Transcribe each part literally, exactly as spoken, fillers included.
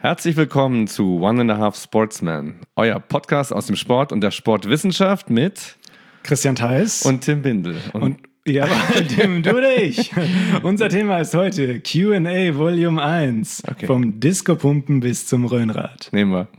Herzlich willkommen zu One and a Half Sportsman, euer Podcast aus dem Sport und der Sportwissenschaft mit Christian Theis und Tim Bindel. Und, und ja, Tim, du oder ich. Unser Thema ist heute Q and A Volume eins, okay. Vom Disco-Pumpen bis zum Röhnrad. Nehmen wir.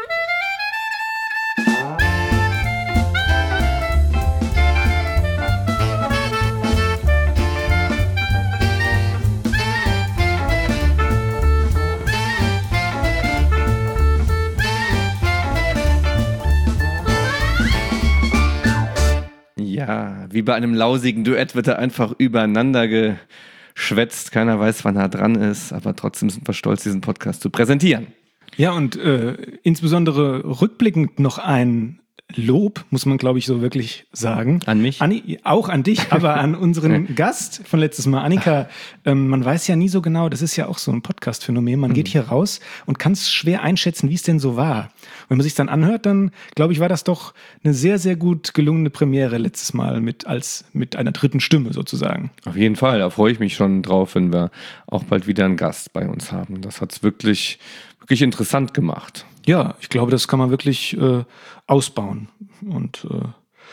Ja, wie bei einem lausigen Duett wird er einfach übereinander geschwätzt. Keiner weiß, wann er dran ist, aber trotzdem sind wir stolz, diesen Podcast zu präsentieren. Ja, und äh, insbesondere rückblickend noch ein Lob, muss man, glaube ich, so wirklich sagen. An mich? An, auch an dich, aber an unseren Gast von letztes Mal, Annika. Ähm, man weiß ja nie so genau, das ist ja auch so ein Podcast-Phänomen. Man mhm. geht hier raus und kann es schwer einschätzen, wie es denn so war. Und wenn man sich dann anhört, dann, glaube ich, war das doch eine sehr, sehr gut gelungene Premiere letztes Mal mit, als, mit einer dritten Stimme sozusagen. Auf jeden Fall, da freue ich mich schon drauf, wenn wir auch bald wieder einen Gast bei uns haben. Das hat es wirklich, wirklich interessant gemacht. Ja, ich glaube, das kann man wirklich äh, ausbauen. Und äh,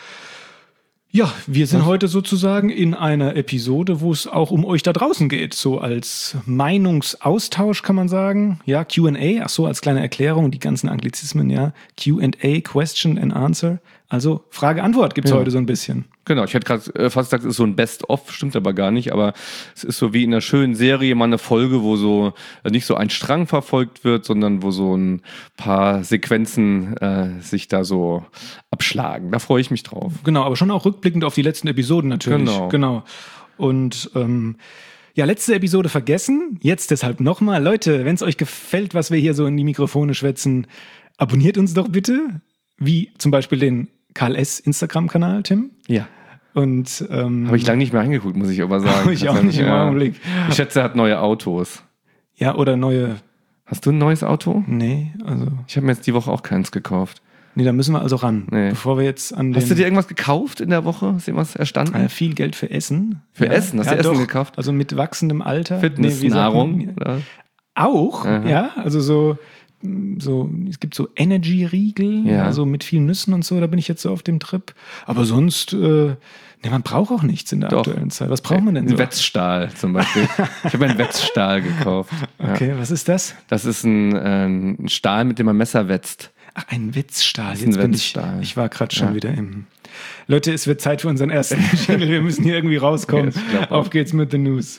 ja, wir sind Was? heute sozusagen in einer Episode, wo es auch um euch da draußen geht. So als Meinungsaustausch kann man sagen. Ja, Q and A, ach so, als kleine Erklärung, die ganzen Anglizismen, ja. Q and A, Question and Answer. Also Frage-Antwort gibt's ja. heute so ein bisschen. Genau, ich hätte gerade fast gesagt, es ist so ein Best-of, stimmt aber gar nicht, aber es ist so wie in einer schönen Serie mal eine Folge, wo so nicht so ein Strang verfolgt wird, sondern wo so ein paar Sequenzen äh, sich da so abschlagen. Da freue ich mich drauf. Genau, aber schon auch rückblickend auf die letzten Episoden natürlich. Genau. genau. Und ähm, ja, letzte Episode vergessen, jetzt deshalb nochmal. Leute, wenn es euch gefällt, was wir hier so in die Mikrofone schwätzen, abonniert uns doch bitte, wie zum Beispiel den K L S Instagram-Kanal, Tim. Ja. Und ähm, habe ich lange nicht mehr angeguckt, muss ich aber sagen. Habe ich auch nicht im ja. Augenblick. Ich schätze, er hat neue Autos. Ja, oder neue... Hast du ein neues Auto? Nee, also... Ich habe mir jetzt die Woche auch keins gekauft. Nee, da müssen wir also ran, nee. bevor wir jetzt an den... Hast du dir irgendwas gekauft in der Woche? Ist irgendwas erstanden? Äh, viel Geld für Essen. Für ja. Essen? Hast ja, du Essen doch. gekauft? Also mit wachsendem Alter. Fitnessnahrung? Nee, auch, Aha. ja. Also so... So, es gibt so Energy-Riegel, ja. also mit vielen Nüssen und so, da bin ich jetzt so auf dem Trip. Aber sonst, äh, ne, man braucht auch nichts in der Doch. aktuellen Zeit. Was braucht man denn so? Ein Wetzstahl zum Beispiel. Ich habe einen Wetzstahl gekauft. Okay, ja. was ist das? Das ist ein, äh, ein Stahl, mit dem man Messer wetzt. Ach, ein Wetzstahl. Das ist ein jetzt bin Wetzstahl. Ich, ich war gerade schon ja. wieder im... Leute, es wird Zeit für unseren ersten Jingle. Wir müssen hier irgendwie rauskommen. Ja, auf geht's mit den News.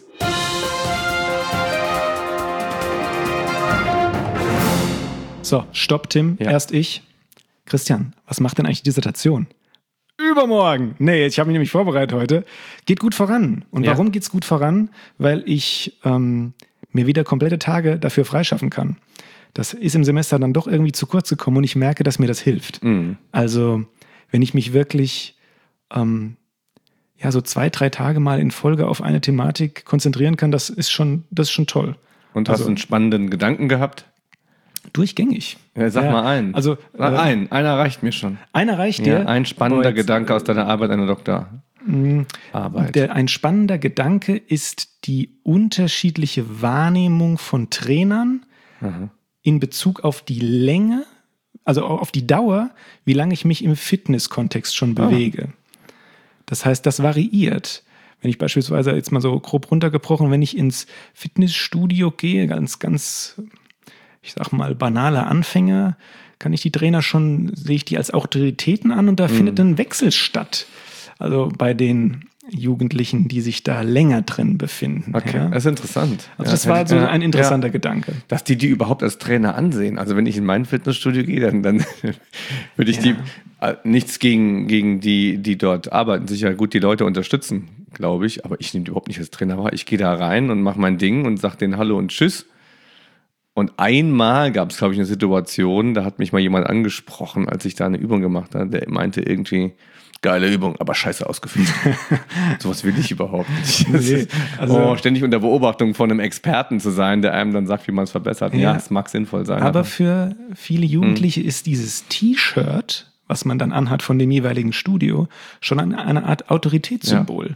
So, stopp, Tim. Ja. Erst ich. Christian, was macht denn eigentlich die Dissertation? Übermorgen. Nee, ich habe mich nämlich vorbereitet heute. Geht gut voran. Und ja. warum geht's gut voran? Weil ich ähm, mir wieder komplette Tage dafür freischaffen kann. Das ist im Semester dann doch irgendwie zu kurz gekommen und ich merke, dass mir das hilft. Mhm. Also, wenn ich mich wirklich ähm, ja so zwei, drei Tage mal in Folge auf eine Thematik konzentrieren kann, das ist schon, das ist schon toll. Und also, hast du einen spannenden Gedanken gehabt? Durchgängig. Ja, sag ja. mal einen. Also, sag äh, einen. Einer reicht mir schon. Einer reicht dir? Ja, ein spannender jetzt, Gedanke aus deiner Arbeit, einer Doktorarbeit. Der, ein spannender Gedanke ist die unterschiedliche Wahrnehmung von Trainern Aha. in Bezug auf die Länge, also auf die Dauer, wie lange ich mich im Fitness-Kontext schon bewege. Oh. Das heißt, das variiert. Wenn ich beispielsweise jetzt mal so grob runtergebrochen, wenn ich ins Fitnessstudio gehe, ganz, ganz... ich sag mal, banale Anfänger, kann ich die Trainer schon, sehe ich die als Autoritäten an und da mhm. findet ein Wechsel statt. Also bei den Jugendlichen, die sich da länger drin befinden. Okay, ja. das ist interessant. Also das ja, war so ein interessanter ja, Gedanke. Dass die die überhaupt als Trainer ansehen. Also wenn ich in mein Fitnessstudio gehe, dann, dann würde ich ja. die, äh, nichts gegen, gegen die, die dort arbeiten, sicher gut die Leute unterstützen, glaube ich, aber ich nehme die überhaupt nicht als Trainer wahr. Ich gehe da rein und mache mein Ding und sage denen Hallo und Tschüss. Und einmal gab es, glaube ich, eine Situation, da hat mich mal jemand angesprochen, als ich da eine Übung gemacht habe, der meinte irgendwie, geile Übung, aber scheiße ausgeführt. Sowas will ich überhaupt nicht. Nee, also oh, ständig unter Beobachtung von einem Experten zu sein, der einem dann sagt, wie man es verbessert. Ja, es ja, mag sinnvoll sein. Aber, aber für viele Jugendliche hm. ist dieses T-Shirt, was man dann anhat von dem jeweiligen Studio, schon eine, eine Art Autoritätssymbol. Ja.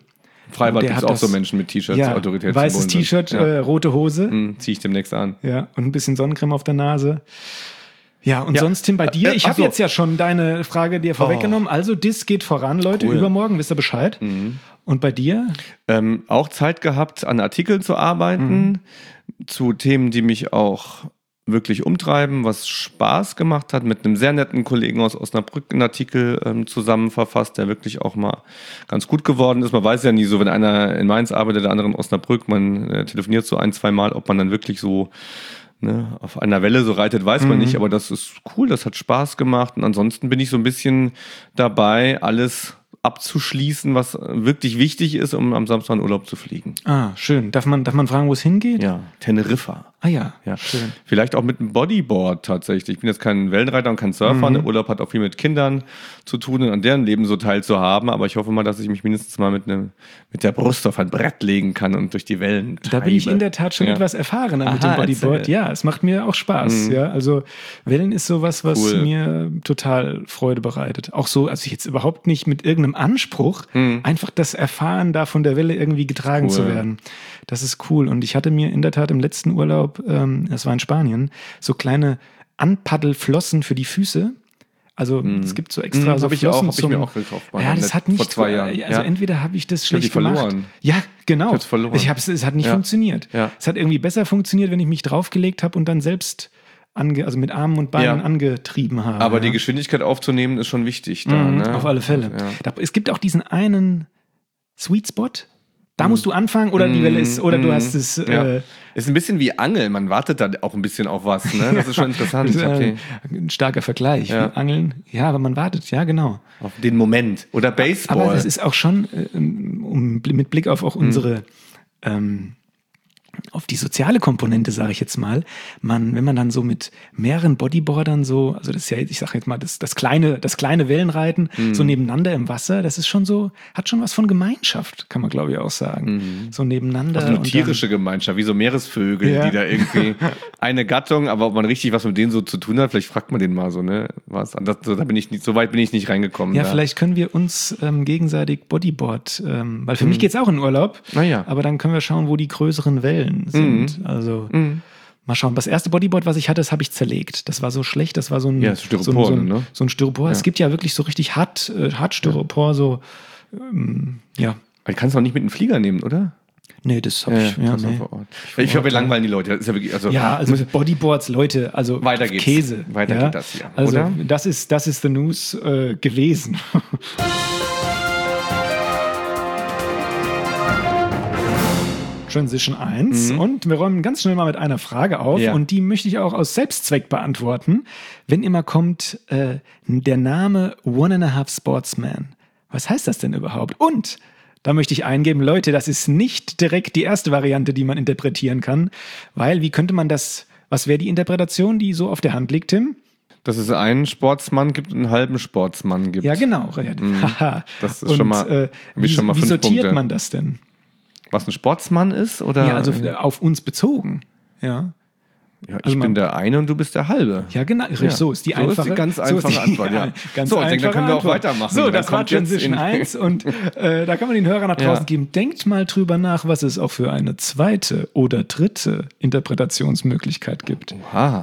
Freibad Der gibt es hat auch so das- Menschen mit T-Shirts, Ja, Autorität. weißes T-Shirt, Ja. äh, rote Hose. Hm, zieh ich demnächst an. Ja, und ein bisschen Sonnencreme auf der Nase. Ja, und Ja. sonst, Tim, bei dir, Äh, ich ach habe so. jetzt ja schon deine Frage dir vorweggenommen. Also, das geht voran, Leute. Cool. Übermorgen wisst ihr Bescheid. Und bei dir? Ähm, auch Zeit gehabt, an Artikeln zu arbeiten, zu Themen, die mich auch wirklich umtreiben, was Spaß gemacht hat, mit einem sehr netten Kollegen aus Osnabrück einen Artikel ähm, zusammen verfasst, der wirklich auch mal ganz gut geworden ist. Man weiß ja nie so, wenn einer in Mainz arbeitet, der andere in Osnabrück, man äh, telefoniert so ein, zwei Mal, ob man dann wirklich so ne, auf einer Welle so reitet, weiß man nicht, aber das ist cool, das hat Spaß gemacht und ansonsten bin ich so ein bisschen dabei, alles abzuschließen, was wirklich wichtig ist, um am Samstag in Urlaub zu fliegen. Ah, schön. Darf man, darf man fragen, wo es hingeht? Ja, Teneriffa. Ah ja, Ja, schön. Vielleicht auch mit einem Bodyboard tatsächlich. Ich bin jetzt kein Wellenreiter und kein Surfer. Der Urlaub hat auch viel mit Kindern zu tun und an deren Leben so teilzuhaben. Aber ich hoffe mal, dass ich mich mindestens mal mit, einem, mit der Brust auf ein Brett legen kann und durch die Wellen treibe. Da bin ich in der Tat schon Ja. etwas erfahrener mit Aha, dem Bodyboard. erzähl. Ja, es macht mir auch Spaß. Ja, also Wellen ist sowas, was Cool. mir total Freude bereitet. Auch so, also jetzt überhaupt nicht mit irgendeinem Anspruch, einfach das Erfahren, da von der Welle irgendwie getragen Cool. zu werden. Das ist cool. Und ich hatte mir in der Tat im letzten Urlaub, ähm, das war in Spanien, so kleine Anpaddelflossen für die Füße. Also es gibt so extra Mm, so hab ich auch- Flossen hab ich zum- mir auch gekauft, mal Ja, das net- hat nicht vor zwei Jahren. Also Ja. entweder habe ich das hab schlecht die verloren. gemacht. Ja, genau. Ich hab's verloren. Ich hab's, es hat nicht Ja. funktioniert. Ja. Es hat irgendwie besser funktioniert, wenn ich mich draufgelegt habe und dann selbst ange, also mit Armen und Beinen Ja. angetrieben habe. Aber ja. die Geschwindigkeit aufzunehmen ist schon wichtig. Da, Mhm, ne? Auf alle Fälle. Ja. Da, es gibt auch diesen einen Sweet Spot. Da musst du anfangen oder die Welle ist, oder du hast es. Ja. Äh, Ist ein bisschen wie Angeln. Man wartet da auch ein bisschen auf was. Ne? Das ist schon interessant. das ist, Okay. äh, ein starker Vergleich. Ja. Wie Angeln. Ja, aber man wartet, ja, genau. Auf den Moment. Oder Baseball. Aber das ist auch schon, äh, um, mit Blick auf auch unsere, ähm, auf die soziale Komponente, sage ich jetzt mal, man, wenn man dann so mit mehreren Bodyboardern so, also das ist ja, ich sage jetzt mal, das, das kleine, das kleine Wellenreiten, so nebeneinander im Wasser, das ist schon so, hat schon was von Gemeinschaft, kann man glaube ich auch sagen. So nebeneinander. Also eine und tierische Gemeinschaft, wie so Meeresvögel, Ja. die da irgendwie eine Gattung, aber ob man richtig was mit denen so zu tun hat, vielleicht fragt man den mal so, ne? Was? Das, so, da bin ich nicht, so weit bin ich nicht reingekommen. Ja, da. vielleicht können wir uns ähm, gegenseitig Bodyboard, ähm, weil für mich geht's auch in Urlaub, Na ja. aber dann können wir schauen, wo die größeren Wellen sind. Also mal schauen. Das erste Bodyboard, was ich hatte, das habe ich zerlegt. Das war so schlecht, das war so ein Ja, Styropor, so ein, so ein, ne? so ein Styropor. Es gibt ja wirklich so richtig hart, äh, hart Styropor, so ähm, ja. Aber ich kann es auch nicht mit einem Flieger nehmen, oder? Nee, das habe ich, ja, das war nee. vor Ort. Ich glaube, wir langweilen die Leute. Das ist ja, wirklich, also, Ja, also Bodyboards, Leute, also Weiter geht's. Käse. Weiter ja? geht das hier, Also oder? das ist, das ist The News äh, gewesen. Transition eins und wir räumen ganz schnell mal mit einer Frage auf Ja. und die möchte ich auch aus Selbstzweck beantworten. Wenn immer kommt äh, der Name One and a Half Sportsman, was heißt das denn überhaupt? Und da möchte ich eingeben, Leute, das ist nicht direkt die erste Variante, die man interpretieren kann, weil wie könnte man das, was wäre die Interpretation, die so auf der Hand liegt, Tim? dass es einen Sportsmann gibt und einen halben Sportsmann gibt. Ja, genau. Haha. Das ist Und, schon mal- äh, hab ich wie, schon mal wie fünf sortiert Punkte. man das denn? Was ein Sportsmann ist? Oder? Ja, also auf uns bezogen. Ja. Ja, ich also man- bin der eine und du bist der halbe. Ja, genau. Ja. So ist die So ist die einfache, ganz so ist einfache die- Antwort, ja. Ganz So, ich denke, dann einfache können wir auch Antwort. weitermachen. So, Dann das war kommt jetzt Transition in- eins und äh, da kann man den Hörern nach draußen Ja. geben. Denkt mal drüber nach, was es auch für eine zweite oder dritte Interpretationsmöglichkeit gibt. Aha.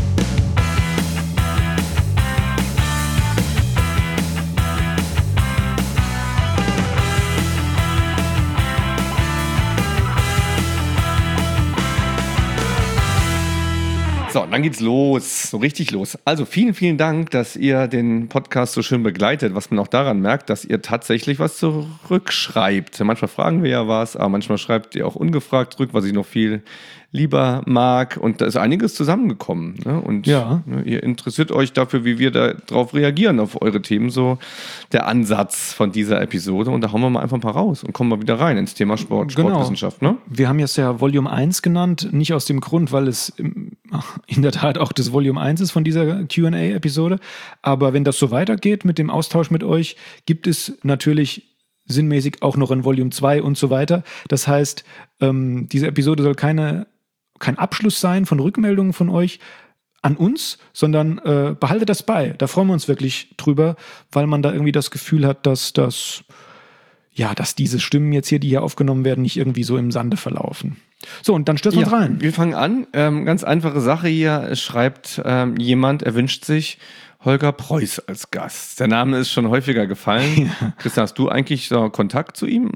So, dann geht's los, so richtig los. Also vielen, vielen Dank, dass ihr den Podcast so schön begleitet, was man auch daran merkt, dass ihr tatsächlich was zurückschreibt. Manchmal fragen wir ja was, aber manchmal schreibt ihr auch ungefragt zurück, was ich noch viel lieber mag. Und da ist einiges zusammengekommen. Ne? Und Ja. ne, ihr interessiert euch dafür, wie wir darauf reagieren, auf eure Themen. So der Ansatz von dieser Episode. Und da hauen wir mal einfach ein paar raus und kommen mal wieder rein ins Thema Sport, Genau. Sportwissenschaft. Ne? Wir haben jetzt ja Volume eins genannt, nicht aus dem Grund, weil es im- in der Tat auch das Volume eins ist von dieser Q und A-Episode. Aber wenn das so weitergeht mit dem Austausch mit euch, gibt es natürlich sinnmäßig auch noch ein Volume zwei und so weiter. Das heißt, ähm, diese Episode soll keine, kein Abschluss sein von Rückmeldungen von euch an uns, sondern äh, behaltet das bei. Da freuen wir uns wirklich drüber, weil man da irgendwie das Gefühl hat, dass das ja, dass diese Stimmen jetzt hier, die hier aufgenommen werden, nicht irgendwie so im Sande verlaufen. So, und dann stürzen wir ja, uns rein. Wir fangen an. Ähm, ganz einfache Sache hier. Es schreibt ähm, jemand, er wünscht sich Holger Preuß als Gast. Der Name ist schon häufiger gefallen. Ja. Christian, hast du eigentlich so Kontakt zu ihm?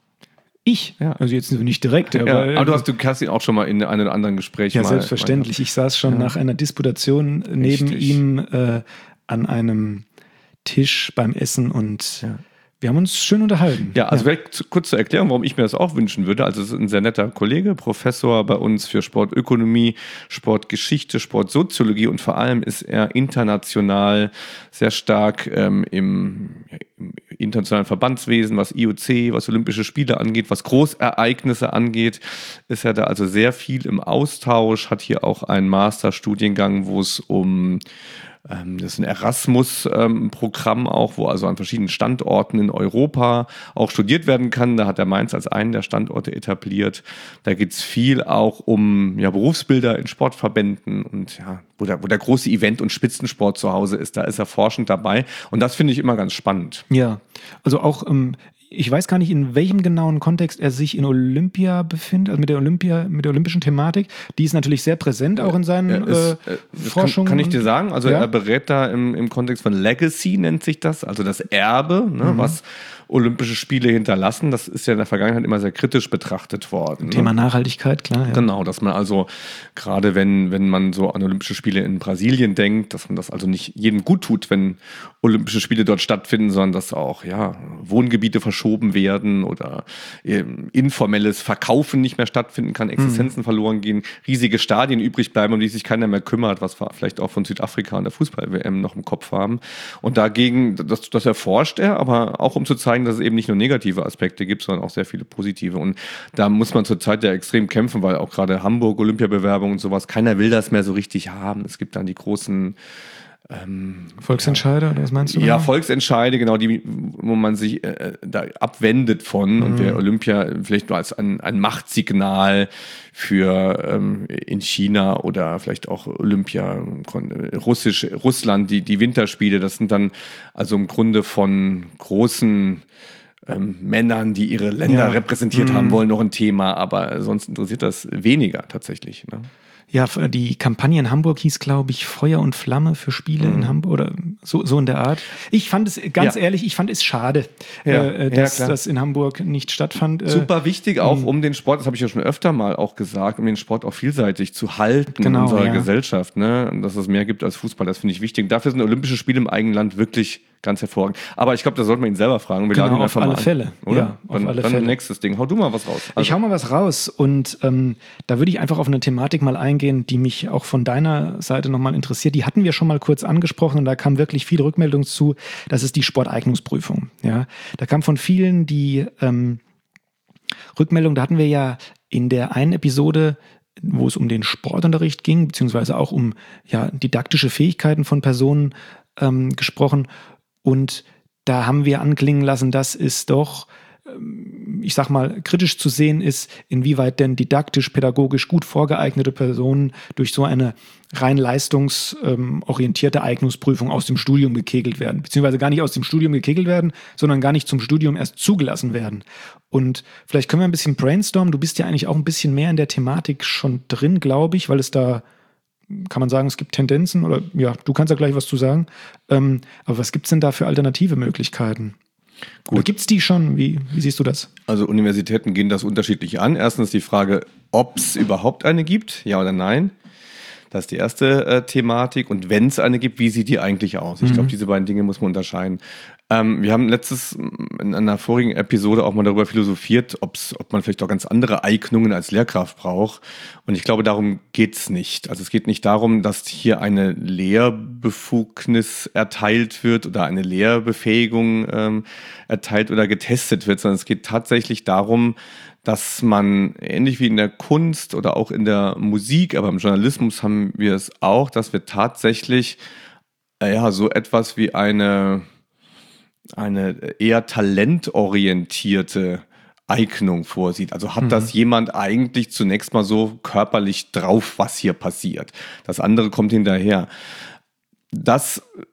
Ich? Ja. Also jetzt nicht direkt. Aber, ja, aber du, hast, du hast ihn auch schon mal in einem oder anderen Gespräch ja, mal... Ja, selbstverständlich. Mal, ich saß schon ja. nach einer Disputation neben Richtig. ihm äh, an einem Tisch beim Essen und... Ja. Wir haben uns schön unterhalten. Ja, also ja. vielleicht kurz zur Erklärung, warum ich mir das auch wünschen würde. Also es ist ein sehr netter Kollege, Professor bei uns für Sportökonomie, Sportgeschichte, Sportsoziologie und vor allem ist er international sehr stark ähm, im, ja, im internationalen Verbandswesen, was I O C, was Olympische Spiele angeht, was Großereignisse angeht, ist er da also sehr viel im Austausch, hat hier auch einen Masterstudiengang, wo es um das ist ein Erasmus-Programm auch, wo also an verschiedenen Standorten in Europa auch studiert werden kann. Da hat er Mainz als einen der Standorte etabliert. Da geht es viel auch um ja, Berufsbilder in Sportverbänden und ja, wo der, wo der große Event- und Spitzensport zu Hause ist. Da ist er forschend dabei und das finde ich immer ganz spannend. Ja, also auch ähm ich weiß gar nicht, in welchem genauen Kontext er sich in Olympia befindet, also mit der Olympia, mit der olympischen Thematik. Die ist natürlich sehr präsent auch in seinen ist, äh, Forschungen. Kann, kann ich dir sagen, also ja? er berät da im, im Kontext von Legacy, nennt sich das, also das Erbe, ne, mhm. was Olympische Spiele hinterlassen. Das ist ja in der Vergangenheit immer sehr kritisch betrachtet worden. Thema ne? Nachhaltigkeit, klar. Ja. Genau, dass man also, gerade wenn, wenn man so an Olympische Spiele in Brasilien denkt, dass man das also nicht jedem gut tut, wenn Olympische Spiele dort stattfinden, sondern dass auch ja, Wohngebiete verschoben werden oder ähm, informelles Verkaufen nicht mehr stattfinden kann, Existenzen mhm. verloren gehen, riesige Stadien übrig bleiben, um die sich keiner mehr kümmert, was wir vielleicht auch von Südafrika und der Fußball-W M noch im Kopf haben. Und dagegen, das, das erforscht er, aber auch um zu zeigen, dass es eben nicht nur negative Aspekte gibt, sondern auch sehr viele positive. Und da muss man zurzeit ja extrem kämpfen, weil auch gerade Hamburg, Olympiabewerbung und sowas, keiner will das mehr so richtig haben. Es gibt dann die großen Ähm, Volksentscheide, oder was meinst du? Ja, genau? Volksentscheide, genau, die, wo man sich äh, da abwendet von mhm. und der Olympia vielleicht nur als ein, ein Machtsignal für ähm, in China oder vielleicht auch Olympia, Russisch, Russland, die, die Winterspiele, das sind dann also im Grunde von großen ähm, Männern, die ihre Länder ja. repräsentiert mhm. haben wollen, noch ein Thema, aber sonst interessiert das weniger tatsächlich, ne? Ja, die Kampagne in Hamburg hieß, glaube ich, Feuer und Flamme für Spiele mhm. in Hamburg oder so, so in der Art. Ich fand es, ganz ja. ehrlich, ich fand es schade, ja. äh, dass ja, das in Hamburg nicht stattfand. Super wichtig auch, um den Sport, das habe ich ja schon öfter mal auch gesagt, um den Sport auch vielseitig zu halten genau, in unserer ja. Gesellschaft, ne? Und dass es mehr gibt als Fußball, das finde ich wichtig. Und dafür sind Olympische Spiele im eigenen Land wirklich ganz hervorragend. Aber ich glaube, da sollte man ihn selber fragen. Wir genau, laden ihn auf alle mal Fälle. An, oder? Ja, dann, auf alle dann Fälle. Nächstes Ding. Hau du mal was raus. Also. Ich hau mal was raus und ähm, da würde ich einfach auf eine Thematik mal eingehen, die mich auch von deiner Seite nochmal interessiert. Die hatten wir schon mal kurz angesprochen und da kam wirklich viel Rückmeldung zu. Das ist die Sporteignungsprüfung. Ja, da kam von vielen die ähm, Rückmeldung, da hatten wir ja in der einen Episode, wo es um den Sportunterricht ging, beziehungsweise auch um ja, didaktische Fähigkeiten von Personen ähm, gesprochen. Und da haben wir anklingen lassen, dass es doch, ich sag mal, kritisch zu sehen ist, inwieweit denn didaktisch, pädagogisch gut vorgeeignete Personen durch so eine rein leistungsorientierte Eignungsprüfung aus dem Studium gekegelt werden. Beziehungsweise gar nicht aus dem Studium gekegelt werden, sondern gar nicht zum Studium erst zugelassen werden. Und vielleicht können wir ein bisschen brainstormen. Du bist ja eigentlich auch ein bisschen mehr in der Thematik schon drin, glaube ich, weil es da, kann man sagen, es gibt Tendenzen oder ja, du kannst ja gleich was zu sagen. Ähm, aber was gibt es denn da für alternative Möglichkeiten? Gut. Oder gibt es die schon? Wie, wie siehst du das? Also Universitäten gehen das unterschiedlich an. Erstens die Frage, ob es überhaupt eine gibt, ja oder nein. Das ist die erste äh, Thematik. Und wenn es eine gibt, wie sieht die eigentlich aus? Ich mhm. glaube, diese beiden Dinge muss man unterscheiden. Ähm, wir haben letztes in einer vorigen Episode auch mal darüber philosophiert, ob's, ob man vielleicht auch ganz andere Eignungen als Lehrkraft braucht. Und ich glaube, darum geht's nicht. Also es geht nicht darum, dass hier eine Lehrbefugnis erteilt wird oder eine Lehrbefähigung ähm, erteilt oder getestet wird, sondern es geht tatsächlich darum, dass man, ähnlich wie in der Kunst oder auch in der Musik, aber im Journalismus haben wir es auch, dass wir tatsächlich äh, ja, so etwas wie eine eine eher talentorientierte Eignung vorsieht. Also hat mhm. das jemand eigentlich zunächst mal so körperlich drauf, was hier passiert. Das andere kommt hinterher. Das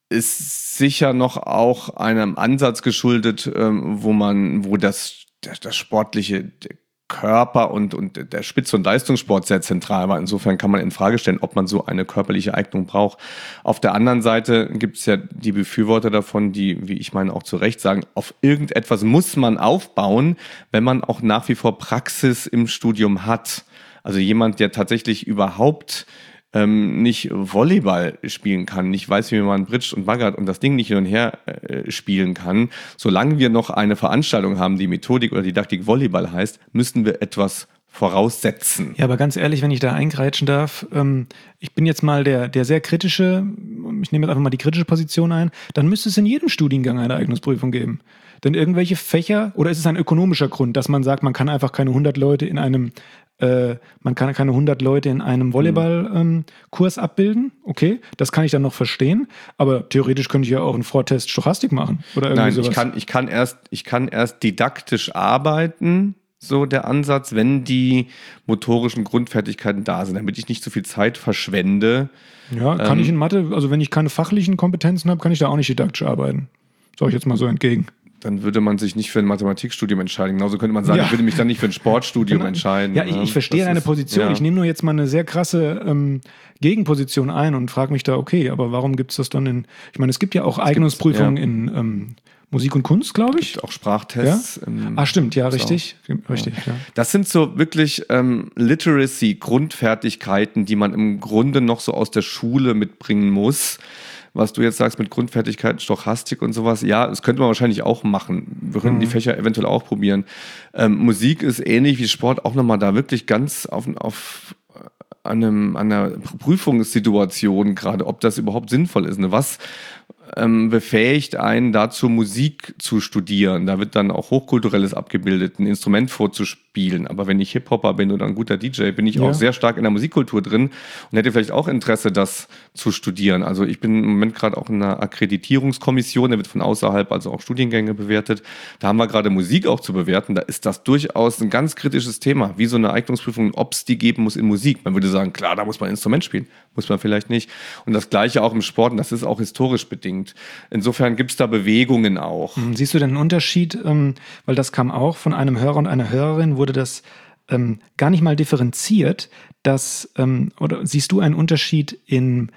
ist sicher noch auch einem Ansatz geschuldet, ähm, wo man, wo das, das, das sportliche Körper und, und der Spitz- und Leistungssport sehr zentral war. Insofern kann man in Frage stellen, ob man so eine körperliche Eignung braucht. Auf der anderen Seite gibt es ja die Befürworter davon, die, wie ich meine, auch zu Recht sagen, auf irgendetwas muss man aufbauen, wenn man auch nach wie vor Praxis im Studium hat. Also jemand, der tatsächlich überhaupt ähm, nicht Volleyball spielen kann, nicht weiß, wie man bridgt und baggert und das Ding nicht hin und her äh, spielen kann, solange wir noch eine Veranstaltung haben, die Methodik oder Didaktik Volleyball heißt, müssen wir etwas voraussetzen. Ja, aber ganz ehrlich, wenn ich da eingrätschen darf, ähm, ich bin jetzt mal der, der sehr kritische, ich nehme jetzt einfach mal die kritische Position ein, dann müsste es in jedem Studiengang eine Eignungsprüfung geben. Denn irgendwelche Fächer, oder ist es ein ökonomischer Grund, dass man sagt, man kann einfach keine hundert Leute in einem Äh, man kann keine hundert Leute in einem Volleyball-Kurs ähm, abbilden. Okay, das kann ich dann noch verstehen. Aber theoretisch könnte ich ja auch einen Vortest Stochastik machen. Oder irgendwie Nein, sowas. ich kann, ich kann erst, ich kann erst didaktisch arbeiten, so der Ansatz, wenn die motorischen Grundfertigkeiten da sind, damit ich nicht so viel Zeit verschwende. Ja, kann ähm, ich in Mathe, also wenn ich keine fachlichen Kompetenzen habe, kann ich da auch nicht didaktisch arbeiten. Sag ich jetzt mal so entgegen. Dann würde man sich nicht für ein Mathematikstudium entscheiden. Genauso könnte man sagen, ja. ich würde mich dann nicht für ein Sportstudium genau. entscheiden. Ja, ich, ich verstehe deine Position. Ja. Ich nehme nur jetzt mal eine sehr krasse ähm, Gegenposition ein und frage mich da, okay, aber warum gibt es das dann in, ich meine, es gibt ja auch Eignungsprüfungen ja. in ähm, Musik und Kunst, glaube ich. Es gibt auch Sprachtests. Ja? Ah, stimmt, ja, richtig. richtig ja. Ja. Das sind so wirklich ähm, Literacy-Grundfertigkeiten, die man im Grunde noch so aus der Schule mitbringen muss. Was du jetzt sagst mit Grundfertigkeiten, Stochastik und sowas, ja, das könnte man wahrscheinlich auch machen. Wir könnten mhm. die Fächer eventuell auch probieren. Ähm, Musik ist ähnlich wie Sport auch nochmal da wirklich ganz auf, auf einem, einer Prüfungssituation gerade, ob das überhaupt sinnvoll ist. Ne? Was ähm, befähigt einen dazu, Musik zu studieren? Da wird dann auch Hochkulturelles abgebildet, ein Instrument vorzuspielen. Aber wenn ich Hip-Hopper bin oder ein guter D J, bin ich ja. auch sehr stark in der Musikkultur drin und hätte vielleicht auch Interesse, das zu studieren. Also ich bin im Moment gerade auch in einer Akkreditierungskommission, da wird von außerhalb also auch Studiengänge bewertet. Da haben wir gerade Musik auch zu bewerten. Da ist das durchaus ein ganz kritisches Thema, wie so eine Eignungsprüfung, ob es die geben muss in Musik. Man würde sagen, klar, da muss man ein Instrument spielen, muss man vielleicht nicht. Und das Gleiche auch im Sport, und das ist auch historisch bedingt. Insofern gibt es da Bewegungen auch. Siehst du denn einen Unterschied, ähm, weil das kam auch von einem Hörer und einer Hörerin, wurde das ähm, gar nicht mal differenziert, dass, ähm, oder siehst du einen Unterschied in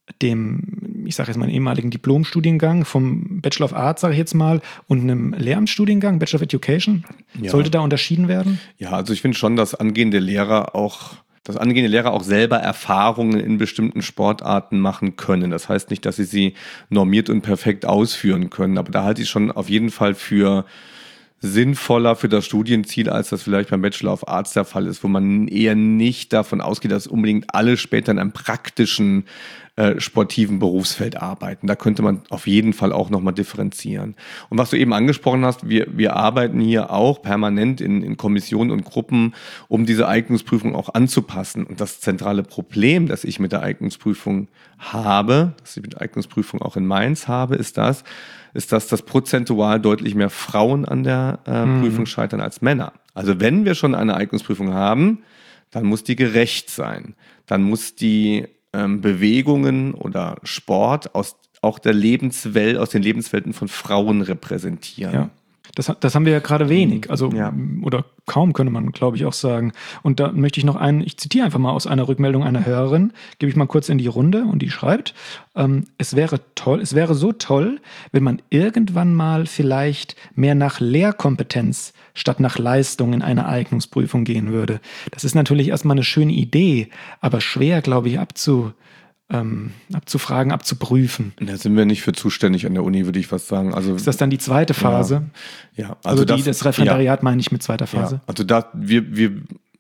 dem, ich sage jetzt mal, ehemaligen Diplomstudiengang vom Bachelor of Arts, sage ich jetzt mal, und einem Lehramtsstudiengang, Bachelor of Education? Ja. Sollte da unterschieden werden? Ja, also ich finde schon, dass angehende Lehrer auch dass angehende Lehrer auch selber Erfahrungen in bestimmten Sportarten machen können. Das heißt nicht, dass sie sie normiert und perfekt ausführen können, aber da halte ich schon auf jeden Fall für sinnvoller für das Studienziel, als das vielleicht beim Bachelor of Arts der Fall ist, wo man eher nicht davon ausgeht, dass unbedingt alle später in einem praktischen äh, sportiven Berufsfeld arbeiten. Da könnte man auf jeden Fall auch nochmal differenzieren. Und was du eben angesprochen hast, wir, wir arbeiten hier auch permanent in, in Kommissionen und Gruppen, um diese Eignungsprüfung auch anzupassen. Und das zentrale Problem, das ich mit der Eignungsprüfung habe, das ich mit der Eignungsprüfung auch in Mainz habe, ist das, ist, dass das prozentual deutlich mehr Frauen an der äh, mhm. Prüfung scheitern als Männer. Also wenn wir schon eine Eignungsprüfung haben, dann muss die gerecht sein. Dann muss die ähm, Bewegungen oder Sport aus auch der Lebenswelt, aus den Lebenswelten von Frauen repräsentieren. Ja. Das, das haben wir ja gerade wenig, also ja. oder kaum, könnte man, glaube ich, auch sagen. Und da möchte ich noch einen, ich zitiere einfach mal aus einer Rückmeldung einer Hörerin, gebe ich mal kurz in die Runde und die schreibt, ähm, es wäre toll, es wäre so toll, wenn man irgendwann mal vielleicht mehr nach Lehrkompetenz statt nach Leistung in eine Eignungsprüfung gehen würde. Das ist natürlich erstmal eine schöne Idee, aber schwer, glaube ich, abzu Ähm, abzufragen, abzuprüfen. Da sind wir nicht für zuständig an der Uni, würde ich fast sagen. Also, ist das dann die zweite Phase? Ja, ja also, also die, das, das Referendariat ja. meine ich mit zweiter Phase. Ja, also da, wir, wir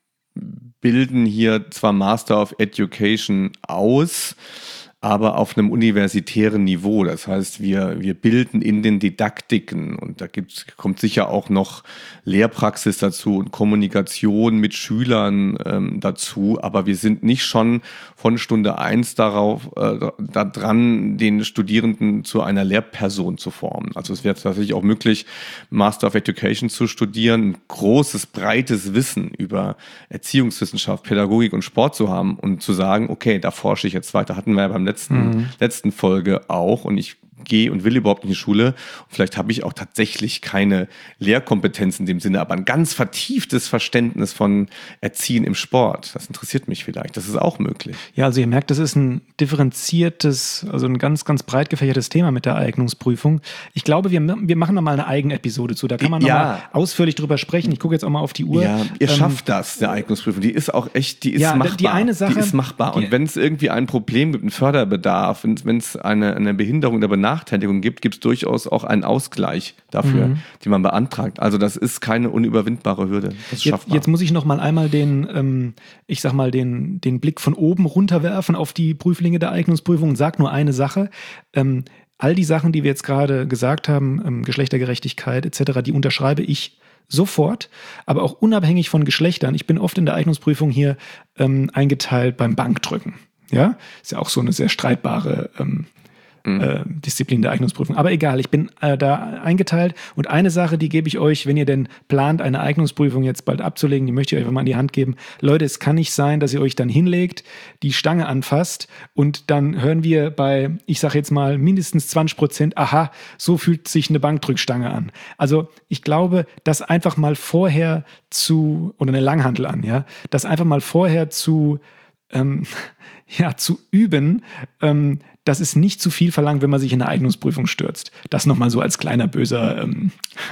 bilden hier zwar Master of Education aus, aber auf einem universitären Niveau. Das heißt, wir, wir bilden in den Didaktiken und da gibt's, kommt sicher auch noch Lehrpraxis dazu und Kommunikation mit Schülern ähm, dazu, aber wir sind nicht schon von Stunde eins darauf, äh, da dran, den Studierenden zu einer Lehrperson zu formen. Also es wäre tatsächlich auch möglich, Master of Education zu studieren, ein großes, breites Wissen über Erziehungswissenschaft, Pädagogik und Sport zu haben und zu sagen, okay, da forsche ich jetzt weiter. Hatten wir ja beim letzten, mhm. letzten Folge auch und ich gehe und will überhaupt nicht in die Schule. Und vielleicht habe ich auch tatsächlich keine Lehrkompetenz in dem Sinne, aber ein ganz vertieftes Verständnis von Erziehen im Sport. Das interessiert mich vielleicht. Das ist auch möglich. Ja, also ihr merkt, das ist ein differenziertes, also ein ganz, ganz breit gefächertes Thema mit der Eignungsprüfung. Ich glaube, wir, wir machen da mal eine Eigenepisode zu. Da kann man Ja. nochmal ausführlich drüber sprechen. Ich gucke jetzt auch mal auf die Uhr. Ja, ihr Ähm, schafft das, eine Eignungsprüfung. Die ist auch echt, die ist Ja, machbar. die eine Sache- die ist machbar. Und die- wenn es irgendwie ein Problem gibt, einen Förderbedarf, wenn es eine, eine Behinderung oder Benachteiligung gibt, gibt es durchaus auch einen Ausgleich dafür, Mhm. den man beantragt. Also das ist keine unüberwindbare Hürde. Das ist Jetzt, schaffbar. jetzt muss ich noch mal einmal den, ähm, ich sag mal, den, den Blick von oben runterwerfen auf die Prüflinge der Eignungsprüfung und sag nur eine Sache. Ähm, all die Sachen, die wir jetzt gerade gesagt haben, ähm, Geschlechtergerechtigkeit et cetera, die unterschreibe ich sofort, aber auch unabhängig von Geschlechtern. Ich bin oft in der Eignungsprüfung hier ähm, eingeteilt beim Bankdrücken. Ja, ist ja auch so eine sehr streitbare ähm, äh, Disziplin der Eignungsprüfung. Aber egal, ich bin äh, da eingeteilt und eine Sache, die gebe ich euch, wenn ihr denn plant, eine Eignungsprüfung jetzt bald abzulegen, die möchte ich euch einfach mal in die Hand geben. Leute, es kann nicht sein, dass ihr euch dann hinlegt, die Stange anfasst und dann hören wir bei, ich sage jetzt mal, mindestens zwanzig Prozent, aha, so fühlt sich eine Bankdrückstange an. Also ich glaube, das einfach mal vorher zu, oder eine Langhantel an, ja, das einfach mal vorher zu ähm, ja, zu üben, ähm, das ist nicht zu viel verlangt, wenn man sich in eine Eignungsprüfung stürzt. Das nochmal so als kleiner böser ähm,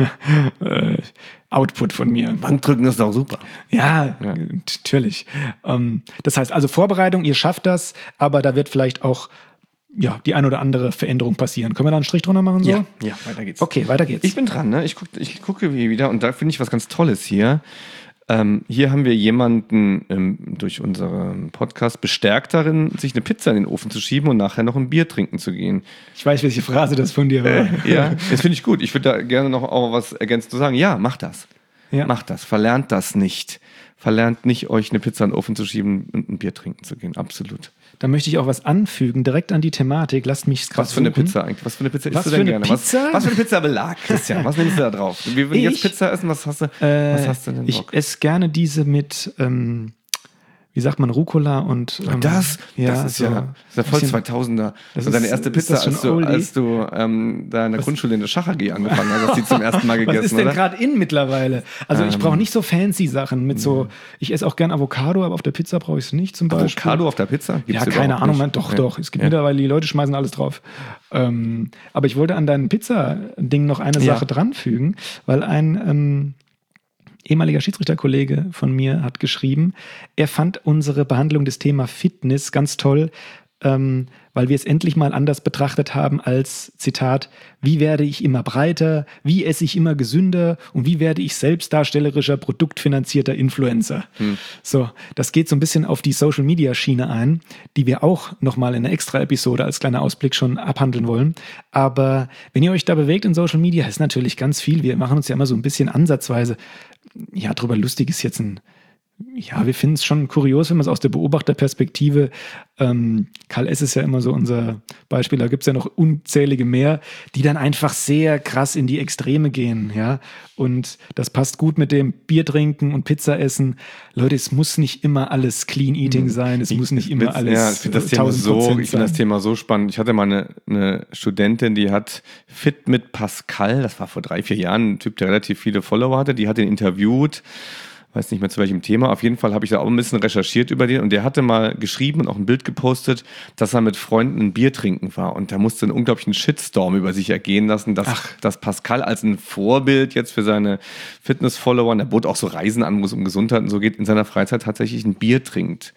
äh, Output von mir. Bankdrücken ist doch super. Ja, Ja. natürlich. Ähm, das heißt also Vorbereitung, ihr schafft das, aber da wird vielleicht auch ja, die ein oder andere Veränderung passieren. Können wir da einen Strich drunter machen? So? Ja, ja, weiter geht's. Okay, weiter geht's. Ich bin dran, ne? Ich, guck, ich gucke wieder und da finde ich was ganz Tolles hier. Ähm, hier haben wir jemanden ähm, durch unseren Podcast bestärkt darin, sich eine Pizza in den Ofen zu schieben und nachher noch ein Bier trinken zu gehen. Ich weiß, welche Phrase das von dir war. Äh, ja, das finde ich gut. Ich würde da gerne noch auch was ergänzend zu sagen. Ja, macht das. Ja. Macht das. Verlernt das nicht. Verlernt nicht, euch eine Pizza in den Ofen zu schieben und ein Bier trinken zu gehen. Absolut. Da möchte ich auch was anfügen, direkt an die Thematik. Lasst mich es Was für eine Pizza eigentlich? Was für eine Pizza Was isst du für denn eine gerne? Pizza? Was, was für eine Pizza-Belag, Christian? Was nimmst du da drauf? Wir würden jetzt Ich? Pizza essen. Was hast du, Äh, was hast du denn ich Bock? esse gerne diese mit, ähm, wie sagt man, Rucola und ähm, Das, ja, das ist so ja, das ist ja voll bisschen- zweitausender. Das Und deine ist- erste ist Pizza, das schon als du, oldie? als du ähm, da in der Grundschule in der Schach A G angefangen hast, hast du die zum ersten Mal Was gegessen, ist denn oder? gerade in mittlerweile? Also ich Ähm, brauche nicht so fancy Sachen mit so, ich esse auch gern Avocado, aber auf der Pizza brauche ich es nicht zum Beispiel. Avocado auf der Pizza? Gibt's Ja, keine überhaupt Ahnung, nicht. man, doch, Ja. doch. Es gibt Ja. mittlerweile, die Leute schmeißen alles drauf. Ähm, aber ich wollte an deinem Pizza-Ding noch eine Ja. Sache dranfügen, weil ein ähm, ehemaliger Schiedsrichterkollege von mir hat geschrieben, er fand unsere Behandlung des Thema Fitness ganz toll, ähm, weil wir es endlich mal anders betrachtet haben als, Zitat, wie werde ich immer breiter, wie esse ich immer gesünder und wie werde ich selbstdarstellerischer, produktfinanzierter Influencer. Hm. So, das geht so ein bisschen auf die Social-Media-Schiene ein, die wir auch nochmal in einer Extra-Episode als kleiner Ausblick schon abhandeln wollen. Aber wenn ihr euch da bewegt in Social Media, ist natürlich ganz viel. Wir machen uns ja immer so ein bisschen ansatzweise, ja, drüber lustig ist jetzt ein, ja, wir finden es schon kurios, wenn man es aus der Beobachterperspektive, ähm, Karl S. ist ja immer so unser Beispiel, da gibt es ja noch unzählige mehr, die dann einfach sehr krass in die Extreme gehen, ja, und das passt gut mit dem Bier trinken und Pizza essen. Leute, es muss nicht immer alles Clean Eating sein, es muss nicht immer Witz- alles Ja, ich finde das, Thema tausend so, Prozent ich finde das sein. Thema so spannend. Ich hatte mal eine, eine Studentin, die hat Fit mit Pascal, das war vor drei, vier Jahren, ein Typ, der relativ viele Follower hatte, die hat ihn interviewt, weiß nicht mehr zu welchem Thema. Auf jeden Fall habe ich da auch ein bisschen recherchiert über den und der hatte mal geschrieben und auch ein Bild gepostet, dass er mit Freunden ein Bier trinken war und da musste einen unglaublichen Shitstorm über sich ergehen lassen, dass, dass Pascal als ein Vorbild jetzt für seine Fitness-Follower, der bot auch so Reisen an, wo es um Gesundheit und so geht, in seiner Freizeit tatsächlich ein Bier trinkt.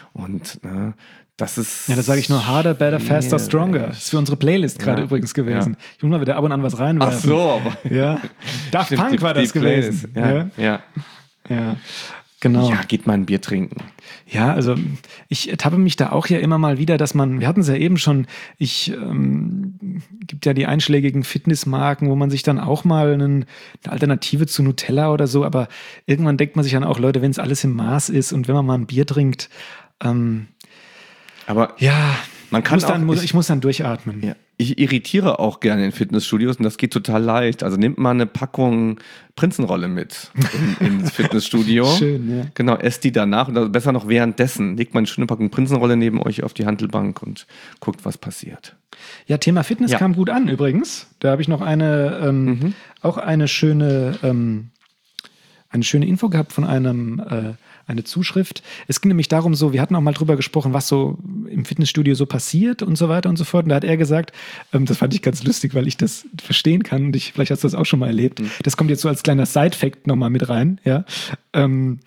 Und ne, das ist... Ja, das sage ich nur harder, better, faster, stronger. Das ist für unsere Playlist gerade Ja. übrigens gewesen. Ja. Ich muss mal wieder ab und an was reinwerfen. Ach so, aber... Ja. Daft Stimmt, Punk die- war das die Playlist. gewesen. Ja, Ja. ja. Ja, genau. Ja, geht mal ein Bier trinken. Ja, also ich ertappe mich da auch ja immer mal wieder, dass man, wir hatten es ja eben schon, ich ähm, gibt ja die einschlägigen Fitnessmarken, wo man sich dann auch mal einen, eine Alternative zu Nutella oder so, aber irgendwann denkt man sich dann auch, Leute, wenn es alles im Maß ist und wenn man mal ein Bier trinkt, ähm, Aber ja, man kann muss dann, auch, muss, ich- ich muss dann durchatmen. Ja. ich irritiere auch gerne in Fitnessstudios und das geht total leicht. Also nehmt mal eine Packung Prinzenrolle mit in, ins Fitnessstudio. Schön, ja. Genau, esst die danach oder besser noch währenddessen. Legt mal eine schöne Packung Prinzenrolle neben euch auf die Hantelbank und guckt, was passiert. Ja, Thema Fitness Ja. kam gut an übrigens. Da habe ich noch eine, ähm, Mhm. auch eine schöne, ähm, eine schöne Info gehabt von einem, äh, eine Zuschrift. Es ging nämlich darum, so, wir hatten auch mal drüber gesprochen, was so im Fitnessstudio so passiert und so weiter und so fort. Und da hat er gesagt, ähm, das fand ich ganz lustig, weil ich das verstehen kann und ich, vielleicht hast du das auch schon mal erlebt. Mhm. Das kommt jetzt so als kleiner Side-Fact nochmal mit rein, ja. Ähm,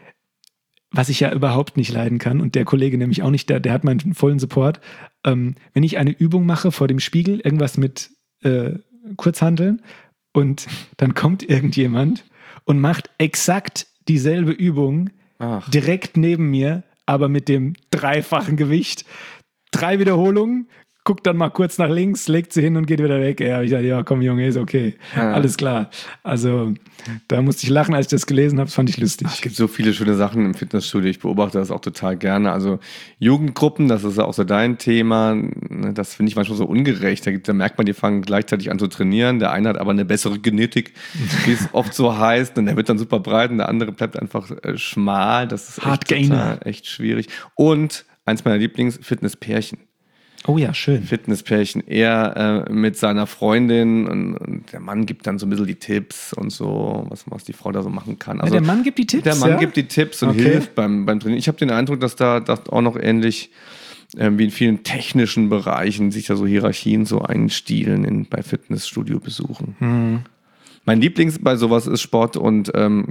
was ich ja überhaupt nicht leiden kann und der Kollege nämlich auch nicht, der, der hat meinen vollen Support. Ähm, wenn ich eine Übung mache vor dem Spiegel, irgendwas mit äh, Kurzhanteln und dann kommt irgendjemand und macht exakt dieselbe Übung Ach. direkt neben mir, aber mit dem dreifachen Gewicht. Drei Wiederholungen, guckt dann mal kurz nach links, legt sie hin und geht wieder weg. Ja, ich sage, ja, komm Junge, ist okay. Ja. Alles klar. Also da musste ich lachen, als ich das gelesen habe, das fand ich lustig. Es gibt so viele schöne Sachen im Fitnessstudio. Ich beobachte das auch total gerne. Also Jugendgruppen, das ist auch so dein Thema. Das finde ich manchmal so ungerecht. Da, gibt, da merkt man, die fangen gleichzeitig an zu trainieren. Der eine hat aber eine bessere Genetik, wie es oft so heißt. Und der wird dann super breit und der andere bleibt einfach äh, schmal. Das ist Hard echt, Gainer. total, echt schwierig. Und eins meiner Lieblings-Fitnesspärchen. Oh ja, schön. Fitnesspärchen, er äh, mit seiner Freundin und, und der Mann gibt dann so ein bisschen die Tipps und so, was, was die Frau da so machen kann. Also ja, der Mann gibt die Tipps, Der Mann ja? gibt die Tipps und Okay. hilft beim, beim Trainieren. Ich habe den Eindruck, dass da dass auch noch ähnlich äh, wie in vielen technischen Bereichen sich da so Hierarchien so einstielen in, bei Fitnessstudio-Besuchen. Hm. Mein Lieblings bei sowas ist Sport und ähm,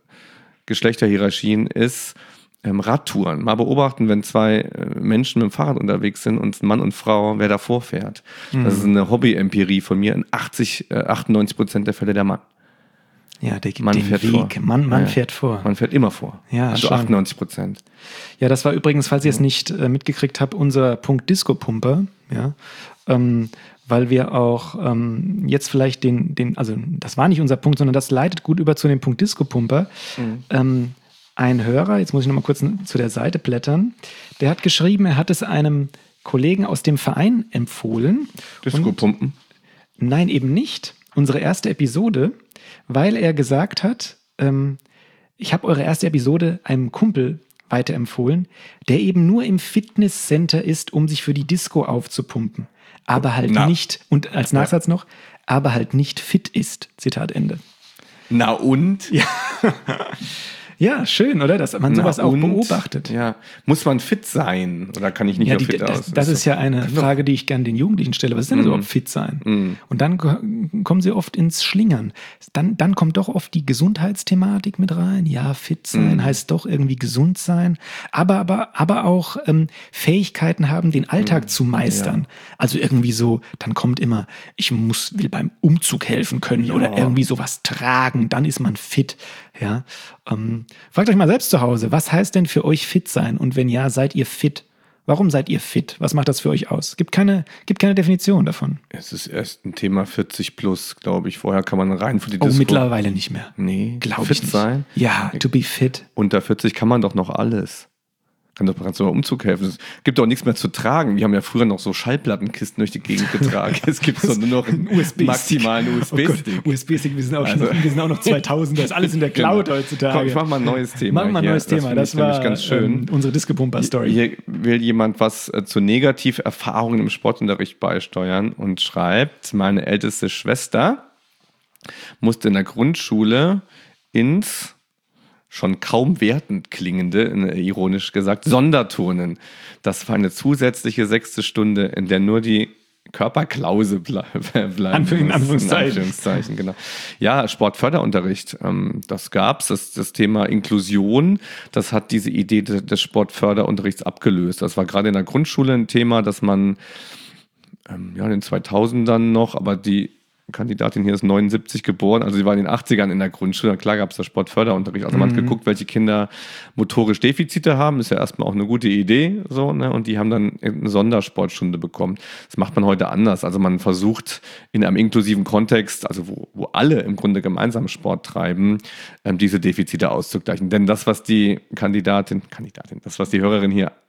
Geschlechterhierarchien ist ähm, Radtouren. Mal beobachten, wenn zwei äh, Menschen mit dem Fahrrad unterwegs sind und Mann und Frau, wer davor fährt. Mhm. Das ist eine Hobby-Empirie von mir. In achtzig, äh, achtundneunzig Prozent der Fälle der Mann. Ja, der gibt Mann den fährt Weg. vor. Mann, Mann Ja, ja. fährt vor. Man fährt immer vor. Ja, also schon. achtundneunzig Prozent. Ja, das war übrigens, falls ihr es nicht äh, mitgekriegt habt, unser Punkt Disco-Pumper. Ja, ähm, weil wir auch ähm, jetzt vielleicht den, den, also das war nicht unser Punkt, sondern das leitet gut über zu dem Punkt Disco-Pumper. Mhm. Ähm, ein Hörer, jetzt muss ich noch mal kurz zu der Seite blättern, der hat geschrieben, er hat es einem Kollegen aus dem Verein empfohlen. Disco-Pumpen? Nein, eben nicht. Unsere erste Episode, weil er gesagt hat, ähm, ich habe eure erste Episode einem Kumpel weiterempfohlen, der eben nur im Fitnesscenter ist, um sich für die Disco aufzupumpen. Aber halt Na. nicht, und als Nachsatz noch, aber halt nicht fit ist. Zitat Ende. Na und? Ja. Ja, schön, oder? Dass man Na sowas auch und? beobachtet. Ja. Muss man fit sein? Oder kann ich nicht Ja, nur die, fit das, aus? das ist ja eine Frage, die ich gerne den Jugendlichen stelle. Was ist denn Mhm. das überhaupt fit sein? Mhm. Und dann ko- kommen sie oft ins Schlingern. Dann, dann kommt doch oft die Gesundheitsthematik mit rein. Ja, fit sein Mhm. heißt doch irgendwie gesund sein. Aber, aber, aber auch ähm, Fähigkeiten haben, den Alltag Mhm. zu meistern. Ja. Also irgendwie so, dann kommt immer, ich muss, will beim Umzug helfen können Ja. oder irgendwie sowas tragen. Dann ist man fit. Ja. Ähm, fragt euch mal selbst zu Hause, was heißt denn für euch fit sein? Und wenn ja, seid ihr fit? Warum seid ihr fit? Was macht das für euch aus? Gibt keine, gibt keine Definition davon. Es ist erst ein Thema vierzig plus, glaube ich. Vorher kann man rein für die Oh, Disco. mittlerweile nicht mehr. Nee, Glaube fit ich nicht. sein. Ja, to be fit. Unter vierzig kann man doch noch alles. Kann doch bereits sogar Umzug helfen. Es gibt doch nichts mehr zu tragen. Wir haben ja früher noch so Schallplattenkisten durch die Gegend getragen. Es gibt so nur noch einen U S B-Stick. maximalen U S Oh Gott, B-Stick. U S B-Stick, wir sind auch, Also- schon, wir sind auch noch zweitausend, das ist alles in der Cloud Genau. heutzutage. Komm, ich mach mal ein neues Thema. Machen wir ein hier. neues Thema. finde Das, ich nämlich war ganz schön. ähm, unsere Disco-Pumper-Story. Hier will jemand was äh, zu Negativerfahrungen im Sportunterricht beisteuern und schreibt, meine älteste Schwester musste in der Grundschule ins schon kaum wertend klingende, äh, ironisch gesagt, Sonderturnen. Das war eine zusätzliche sechste Stunde, in der nur die Körperklause ble bleiben Anf- in muss. Anführungszeichen. In Anführungszeichen, genau. Ja, Sportförderunterricht, ähm, das gab's. Das, das Thema Inklusion, das hat diese Idee de des Sportförderunterrichts abgelöst. Das war gerade in der Grundschule ein Thema, dass man ähm, ja, in den zweitausendern noch, aber die Kandidatin hier ist neunundsiebzig geboren, also sie war in den achtzigern in der Grundschule, klar gab es da Sportförderunterricht. Also man hat geguckt, welche Kinder motorisch Defizite haben, ist ja erstmal auch eine gute Idee, so, ne? Und die haben dann eine Sondersportstunde bekommen. Das macht man heute anders. Also man versucht in einem inklusiven Kontext, also wo, wo alle im Grunde gemeinsam Sport treiben, ähm, diese Defizite auszugleichen. Denn das, was die Kandidatin, Kandidatin, das, was die Hörerin hier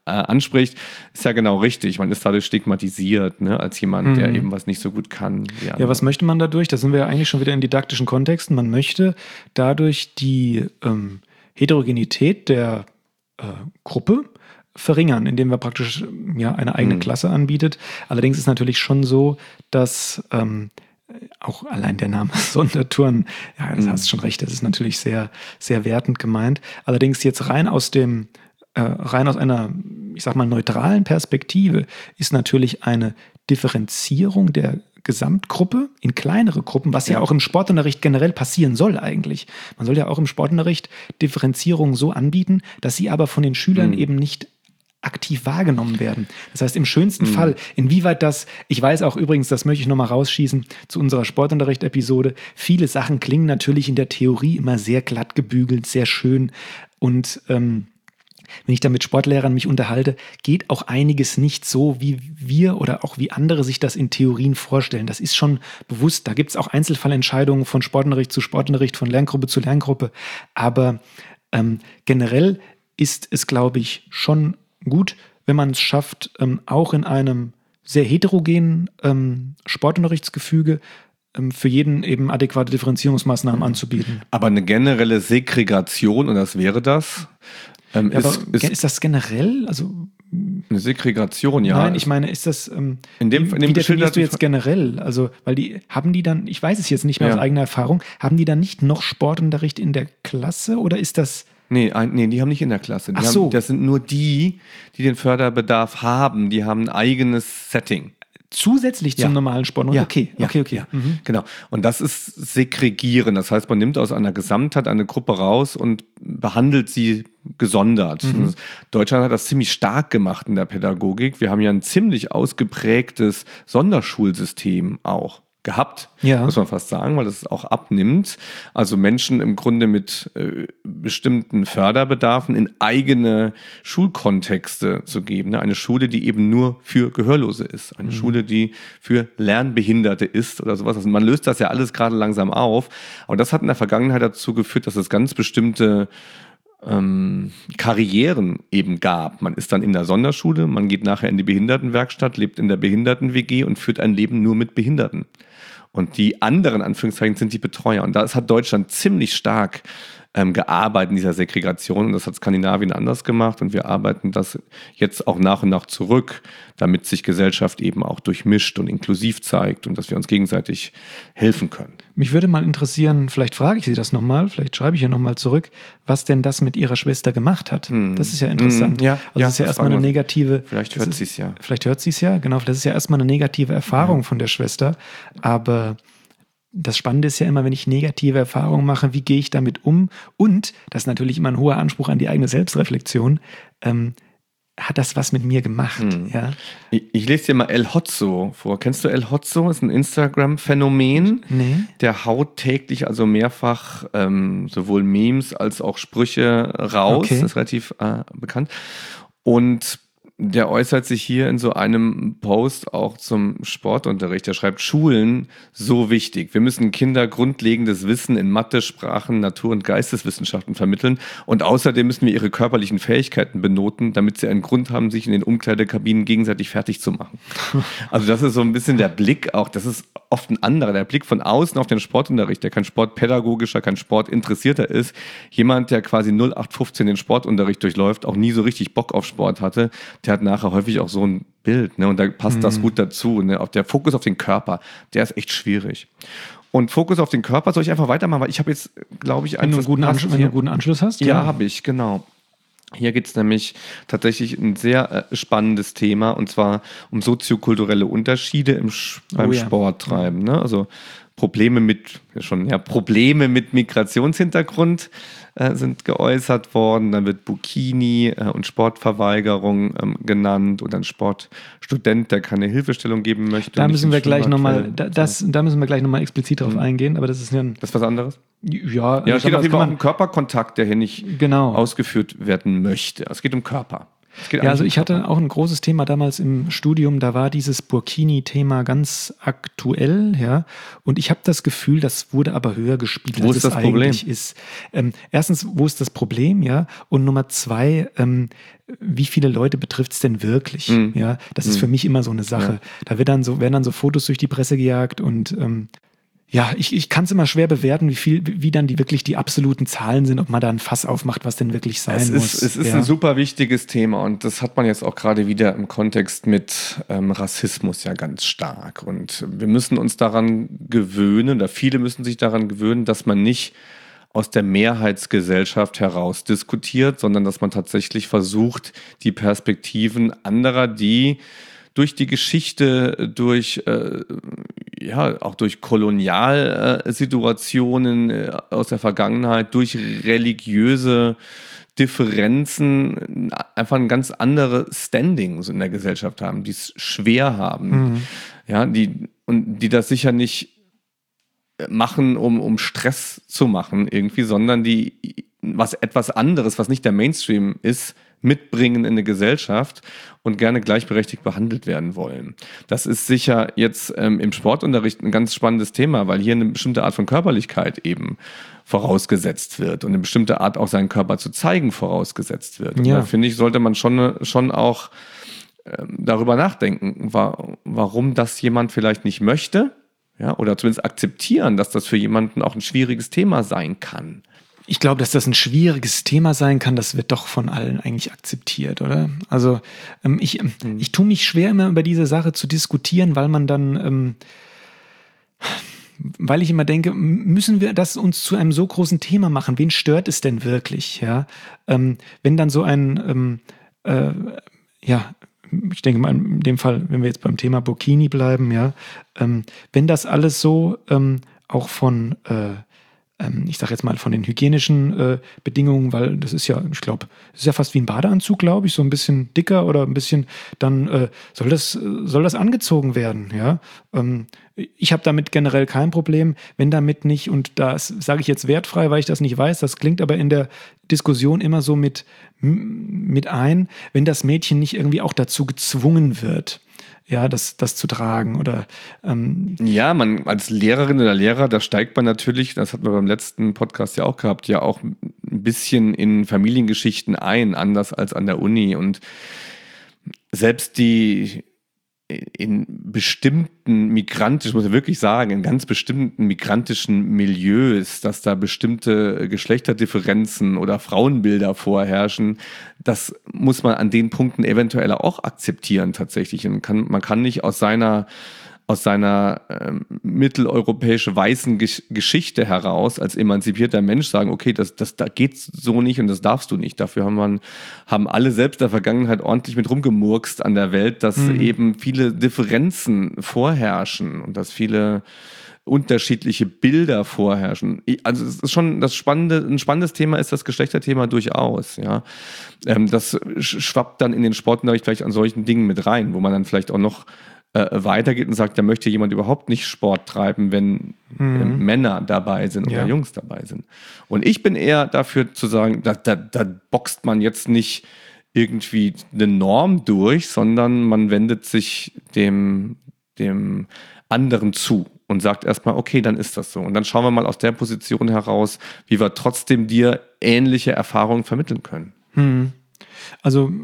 äh, anspricht, ist ja genau richtig. Man ist dadurch stigmatisiert, ne, als jemand, mhm. der eben was nicht so gut kann. Ja, was möchte man dadurch? Da sind wir ja eigentlich schon wieder in didaktischen Kontexten. Man möchte dadurch die ähm, Heterogenität der äh, Gruppe verringern, indem wir praktisch ja eine eigene mhm. Klasse anbietet. Allerdings ist natürlich schon so, dass ähm, auch allein der Name Sonderturnen, ja, das mhm. hast schon recht, das ist natürlich sehr, sehr wertend gemeint. Allerdings jetzt rein aus dem, äh, rein aus einer, ich sag mal, neutralen Perspektive ist natürlich eine Differenzierung der Gesamtgruppe in kleinere Gruppen, was ja. ja auch im Sportunterricht generell passieren soll eigentlich. Man soll ja auch im Sportunterricht Differenzierung so anbieten, dass sie aber von den Schülern mhm. eben nicht aktiv wahrgenommen werden. Das heißt, im schönsten mhm. Fall, inwieweit das, ich weiß auch übrigens, das möchte ich nochmal rausschießen zu unserer Sportunterricht-Episode, viele Sachen klingen natürlich in der Theorie immer sehr glatt gebügelt, sehr schön und ähm, wenn ich da mit Sportlehrern mich unterhalte, geht auch einiges nicht so, wie wir oder auch wie andere sich das in Theorien vorstellen. Das ist schon bewusst. Da gibt es auch Einzelfallentscheidungen von Sportunterricht zu Sportunterricht, von Lerngruppe zu Lerngruppe. Aber ähm, generell ist es, glaube ich, schon gut, wenn man es schafft, ähm, auch in einem sehr heterogenen ähm, Sportunterrichtsgefüge ähm, für jeden eben adäquate Differenzierungsmaßnahmen anzubieten. Aber eine generelle Segregation, und das wäre das? Ähm, ja, ist, ist, ist das generell? Also eine Segregation, ja. Nein, ich meine, ist das, ähm, in dem, in dem wie definierst du jetzt generell? Also, weil die, haben die dann, ich weiß es jetzt nicht mehr ja. aus eigener Erfahrung, haben die dann nicht noch Sportunterricht in der Klasse oder ist das... Nee, ein, nee, die haben nicht in der Klasse. Die Ach so. Haben, das sind nur die, die den Förderbedarf haben. Die haben ein eigenes Setting. Zusätzlich zum ja. normalen Sport? Ja. Okay, ja. okay, okay. Ja. Mhm. Genau. Und das ist Segregieren. Das heißt, man nimmt aus einer Gesamtheit eine Gruppe raus und behandelt sie gesondert. Mhm. Deutschland hat das ziemlich stark gemacht in der Pädagogik. Wir haben ja ein ziemlich ausgeprägtes Sonderschulsystem auch gehabt, ja. muss man fast sagen, weil das auch abnimmt. Also Menschen im Grunde mit äh, bestimmten Förderbedarfen in eigene Schulkontexte zu geben. Ne? Eine Schule, die eben nur für Gehörlose ist. Eine mhm. Schule, die für Lernbehinderte ist oder sowas. Also man löst das ja alles gerade langsam auf. Aber das hat in der Vergangenheit dazu geführt, dass es ganz bestimmte Ähm, Karrieren eben gab. Man ist dann in der Sonderschule, man geht nachher in die Behindertenwerkstatt, lebt in der Behinderten-W G und führt ein Leben nur mit Behinderten. Und die anderen, Anführungszeichen, sind die Betreuer. Und das hat Deutschland ziemlich stark ähm, gearbeitet in dieser Segregation. Und das hat Skandinavien anders gemacht. Und wir arbeiten das jetzt auch nach und nach zurück, damit sich Gesellschaft eben auch durchmischt und inklusiv zeigt und dass wir uns gegenseitig helfen können. Mich würde mal interessieren, vielleicht frage ich Sie das nochmal, vielleicht schreibe ich ja nochmal zurück, was denn das mit Ihrer Schwester gemacht hat. Hm. Das ist ja interessant. Hm, ja, also ja, das ist ja erstmal eine negative... Vielleicht hört sie es ja. Vielleicht hört sie es ja, genau. Das ist ja erstmal eine negative Erfahrung ja. von der Schwester. Aber das Spannende ist ja immer, wenn ich negative Erfahrungen mache, wie gehe ich damit um? Und, das ist natürlich immer ein hoher Anspruch an die eigene Selbstreflexion, ähm, hat das was mit mir gemacht? Hm. Ja? Ich, ich lese dir mal El Hotzo vor. Kennst du El Hotzo? Das ist ein Instagram-Phänomen. Nee. Der haut täglich also mehrfach ähm, sowohl Memes als auch Sprüche raus. Okay. Das ist relativ äh, bekannt. Und der äußert sich hier in so einem Post auch zum Sportunterricht. Er schreibt, Schulen so wichtig. Wir müssen Kinder grundlegendes Wissen in Mathe, Sprachen, Natur- und Geisteswissenschaften vermitteln. Und außerdem müssen wir ihre körperlichen Fähigkeiten benoten, damit sie einen Grund haben, sich in den Umkleidekabinen gegenseitig fertig zu machen. Also das ist so ein bisschen der Blick auch, das ist oft ein anderer, der Blick von außen auf den Sportunterricht, der kein sportpädagogischer, kein sportinteressierter ist. Jemand, der quasi null acht fünfzehn den Sportunterricht durchläuft, auch nie so richtig Bock auf Sport hatte, der hat nachher häufig auch so ein Bild, ne? Und da passt mhm. das gut dazu. Ne? Auf der Fokus auf den Körper, der ist echt schwierig. Und Fokus auf den Körper soll ich einfach weitermachen, weil ich habe jetzt, glaube ich, wenn du einen guten Anschluss, wenn du einen guten Anschluss hast. Ja, ja. habe ich, genau. Hier geht es nämlich tatsächlich ein sehr äh, spannendes Thema, und zwar um soziokulturelle Unterschiede im, beim oh, ja. Sporttreiben. Ne? Also Probleme mit schon ja Probleme mit Migrationshintergrund äh, sind geäußert worden. Dann wird Burkini äh, und Sportverweigerung ähm, genannt oder ein Sportstudent, der keine Hilfestellung geben möchte. Da müssen wir gleich nochmal, da, das, da müssen wir gleich nochmal explizit drauf mhm. eingehen. Aber das ist ja ein, das ist was anderes. Ja, ja, es geht auf jeden Fall um Körperkontakt, der hier nicht genau. ausgeführt werden möchte. Es geht um Körper. Ja, also ich hatte auch ein großes Thema damals im Studium, da war dieses Burkini-Thema ganz aktuell, ja, und ich habe das Gefühl, das wurde aber höher gespielt, wo als ist es das Problem? eigentlich ist. Ähm, erstens, wo ist das Problem, ja, und Nummer zwei, ähm, wie viele Leute betrifft es denn wirklich, Mhm. ja, das ist Mhm. für mich immer so eine Sache. Ja. Da wird dann so, werden dann so Fotos durch die Presse gejagt und ähm, ja, ich, ich kann es immer schwer bewerten, wie viel, wie dann die wirklich die absoluten Zahlen sind, ob man da ein Fass aufmacht, was denn wirklich sein es muss. Ist, es ist ja. ein super wichtiges Thema und das hat man jetzt auch gerade wieder im Kontext mit ähm, Rassismus ja ganz stark. Und wir müssen uns daran gewöhnen, oder viele müssen sich daran gewöhnen, dass man nicht aus der Mehrheitsgesellschaft heraus diskutiert, sondern dass man tatsächlich versucht, die Perspektiven anderer, die durch die Geschichte, durch äh, ja auch durch Kolonialsituationen äh, aus der Vergangenheit, durch religiöse Differenzen einfach ein ganz anderes Standing in der Gesellschaft haben, die es schwer haben, Mhm. ja, die und die das sicher nicht machen, um, um Stress zu machen irgendwie, sondern die was etwas anderes, was nicht der Mainstream ist, mitbringen in eine Gesellschaft und gerne gleichberechtigt behandelt werden wollen. Das ist sicher jetzt ähm, im Sportunterricht ein ganz spannendes Thema, weil hier eine bestimmte Art von Körperlichkeit eben vorausgesetzt wird und eine bestimmte Art auch seinen Körper zu zeigen vorausgesetzt wird. Und Ja. da finde ich, sollte man schon, schon auch ähm, darüber nachdenken, wa- warum das jemand vielleicht nicht möchte, ja, oder zumindest akzeptieren, dass das für jemanden auch ein schwieriges Thema sein kann. Ich glaube, dass das ein schwieriges Thema sein kann, das wird doch von allen eigentlich akzeptiert, oder? Also ähm, ich, ähm, Mhm. ich tue mich schwer, immer über diese Sache zu diskutieren, weil man dann, ähm, weil ich immer denke, m- müssen wir das uns zu einem so großen Thema machen? Wen stört es denn wirklich? Ja, ähm, wenn dann so ein, ähm, äh, ja, ich denke mal in dem Fall, wenn wir jetzt beim Thema Burkini bleiben, ja, ähm, wenn das alles so ähm, auch von äh, ich sage jetzt mal von den hygienischen äh, Bedingungen, weil das ist ja, ich glaube, das ist ja fast wie ein Badeanzug, glaube ich, so ein bisschen dicker oder ein bisschen, dann äh, soll das soll das angezogen werden, ja. Ähm, ich habe damit generell kein Problem, wenn damit nicht, und das sage ich jetzt wertfrei, weil ich das nicht weiß, das klingt aber in der Diskussion immer so mit, mit ein, wenn das Mädchen nicht irgendwie auch dazu gezwungen wird, ja, das, das zu tragen oder ähm ja, man als Lehrerin oder Lehrer, da steigt man natürlich, das hatten wir beim letzten Podcast ja auch gehabt, ja auch ein bisschen in Familiengeschichten ein, anders als an der Uni. Und selbst die in bestimmten migrantischen, ich muss ja wirklich sagen, in ganz bestimmten migrantischen Milieus, dass da bestimmte Geschlechterdifferenzen oder Frauenbilder vorherrschen, das muss man an den Punkten eventuell auch akzeptieren tatsächlich. Und kann, man kann nicht aus seiner aus seiner ähm, mitteleuropäische weißen Gesch- Geschichte heraus als emanzipierter Mensch sagen, okay, das, das da geht's so nicht und das darfst du nicht. Dafür haben, man, haben alle selbst der Vergangenheit ordentlich mit rumgemurkst an der Welt, dass mhm. eben viele Differenzen vorherrschen und dass viele unterschiedliche Bilder vorherrschen. Also es ist schon das spannende, ein spannendes Thema ist das Geschlechterthema durchaus. Ja, ähm, das schwappt dann in den Sportunterricht vielleicht an solchen Dingen mit rein, wo man dann vielleicht auch noch äh, weitergeht und sagt, da möchte jemand überhaupt nicht Sport treiben, wenn mhm. äh, Männer dabei sind oder ja. Jungs dabei sind. Und ich bin eher dafür zu sagen, da, da, da boxt man jetzt nicht irgendwie eine Norm durch, sondern man wendet sich dem, dem anderen zu und sagt erstmal, okay, dann ist das so. Und dann schauen wir mal aus der Position heraus, wie wir trotzdem dir ähnliche Erfahrungen vermitteln können. Mhm. Also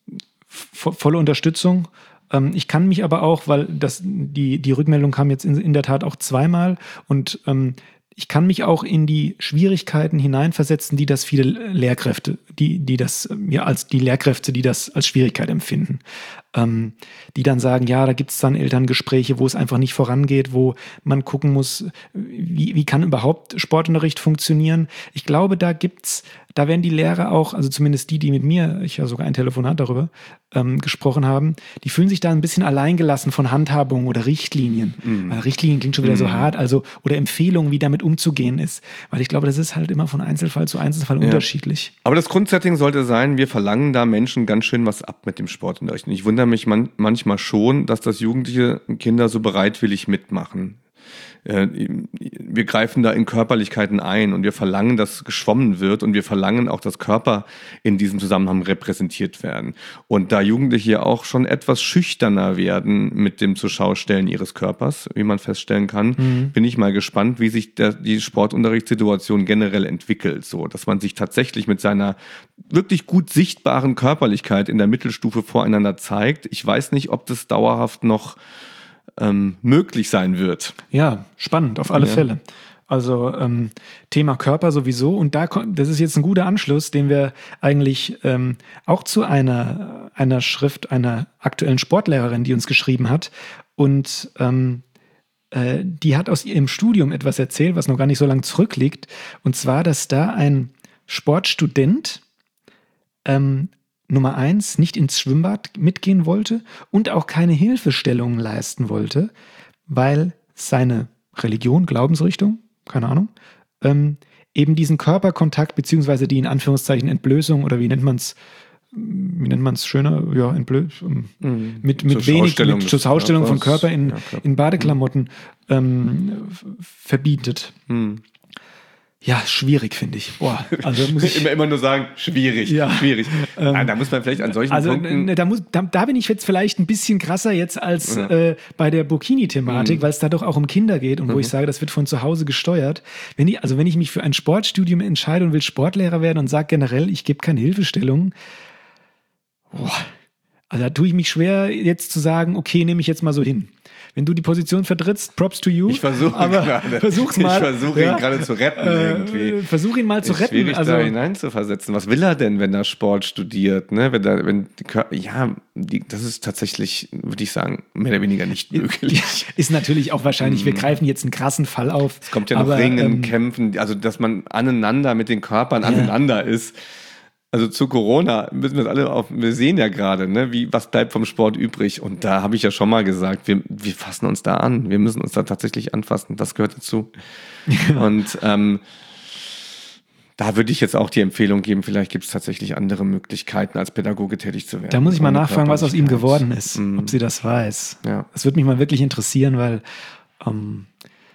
vo- volle Unterstützung. Ich kann mich aber auch, weil das, die, die Rückmeldung kam jetzt in, in der Tat auch zweimal und ähm, ich kann mich auch in die Schwierigkeiten hineinversetzen, die das viele Lehrkräfte, die, die das, ja, als die Lehrkräfte, die das als Schwierigkeit empfinden. Ähm, die dann sagen, ja, da gibt es dann Elterngespräche, wo es einfach nicht vorangeht, wo man gucken muss, wie, wie kann überhaupt Sportunterricht funktionieren. Ich glaube, da gibt's, da werden die Lehrer auch, also zumindest die, die mit mir, ich habe sogar ein Telefonat darüber ähm, gesprochen haben, die fühlen sich da ein bisschen alleingelassen von Handhabungen oder Richtlinien. Mhm. Weil Richtlinien klingt schon wieder mhm. so hart, also oder Empfehlungen, wie damit umzugehen ist. Weil ich glaube, das ist halt immer von Einzelfall zu Einzelfall ja. unterschiedlich. Aber das Grundsetting sollte sein, wir verlangen da Menschen ganz schön was ab mit dem Sportunterricht. Und ich wundere mich man, manchmal schon, dass das jugendliche Kinder so bereitwillig mitmachen. Wir greifen da in Körperlichkeiten ein und wir verlangen, dass geschwommen wird und wir verlangen auch, dass Körper in diesem Zusammenhang repräsentiert werden. Und da Jugendliche auch schon etwas schüchterner werden mit dem Zuschaustellen ihres Körpers, wie man feststellen kann, mhm. bin ich mal gespannt, wie sich der, die Sportunterrichtssituation generell entwickelt, so dass man sich tatsächlich mit seiner wirklich gut sichtbaren Körperlichkeit in der Mittelstufe voreinander zeigt. Ich weiß nicht, ob das dauerhaft noch Ähm, möglich sein wird. Ja, spannend, auf alle ja. Fälle. Also ähm, Thema Körper sowieso. Und da das ist jetzt ein guter Anschluss, den wir eigentlich ähm, auch zu einer, einer Schrift einer aktuellen Sportlehrerin, die uns geschrieben hat. Und ähm, äh, die hat aus ihrem Studium etwas erzählt, was noch gar nicht so lange zurückliegt. Und zwar, dass da ein Sportstudent ähm, Nummer eins, nicht ins Schwimmbad mitgehen wollte und auch keine Hilfestellungen leisten wollte, weil seine Religion, Glaubensrichtung, keine Ahnung, ähm, eben diesen Körperkontakt beziehungsweise die in Anführungszeichen Entblößung oder wie nennt man es, wie nennt man es schöner, ja, Entblößung, mhm. mit, mit wenig, mit Zuschaustellen von Körper in, ja, in Badeklamotten ähm, verbietet. Mhm. Ja, schwierig, finde ich. Boah, also muss ich immer, immer nur sagen, schwierig, ja, schwierig. Ähm, ah, da muss man vielleicht an solchen also, Punkten... Da, muss, da, da bin ich jetzt vielleicht ein bisschen krasser jetzt als ja. äh, bei der Burkini-Thematik, mhm. weil es da doch auch um Kinder geht und mhm. wo ich sage, das wird von zu Hause gesteuert. Wenn ich, also wenn ich mich für ein Sportstudium entscheide und will Sportlehrer werden und sage generell, ich gebe keine Hilfestellung, boah, also da tue ich mich schwer jetzt zu sagen, okay, nehme ich jetzt mal so hin. Wenn du die Position vertrittst, props to you. Ich versuche gerade. Versuch's mal. Ich versuche ja, ihn gerade zu retten äh, irgendwie. Versuch ihn mal zu ist retten. Schwierig also da hineinzuversetzen. Was will er denn, wenn er Sport studiert? Ne? Wenn er, wenn die, ja, die, das ist tatsächlich, würde ich sagen, mehr oder weniger nicht möglich. Ist natürlich auch wahrscheinlich. Wir greifen jetzt einen krassen Fall auf. Es kommt ja noch aber, Ringen, ähm, Kämpfen, also dass man aneinander mit den Körpern ja. aneinander ist. Also zu Corona müssen wir es alle auf, wir sehen ja gerade, ne, wie, was bleibt vom Sport übrig. Und da habe ich ja schon mal gesagt, wir, wir fassen uns da an. Wir müssen uns da tatsächlich anfassen. Das gehört dazu. Ja. Und ähm, da würde ich jetzt auch die Empfehlung geben, vielleicht gibt es tatsächlich andere Möglichkeiten, als Pädagoge tätig zu werden. Da muss ich mal nachfragen, was aus ihm geworden ist, mhm. ob sie das weiß. Ja. Das würde mich mal wirklich interessieren, weil ähm,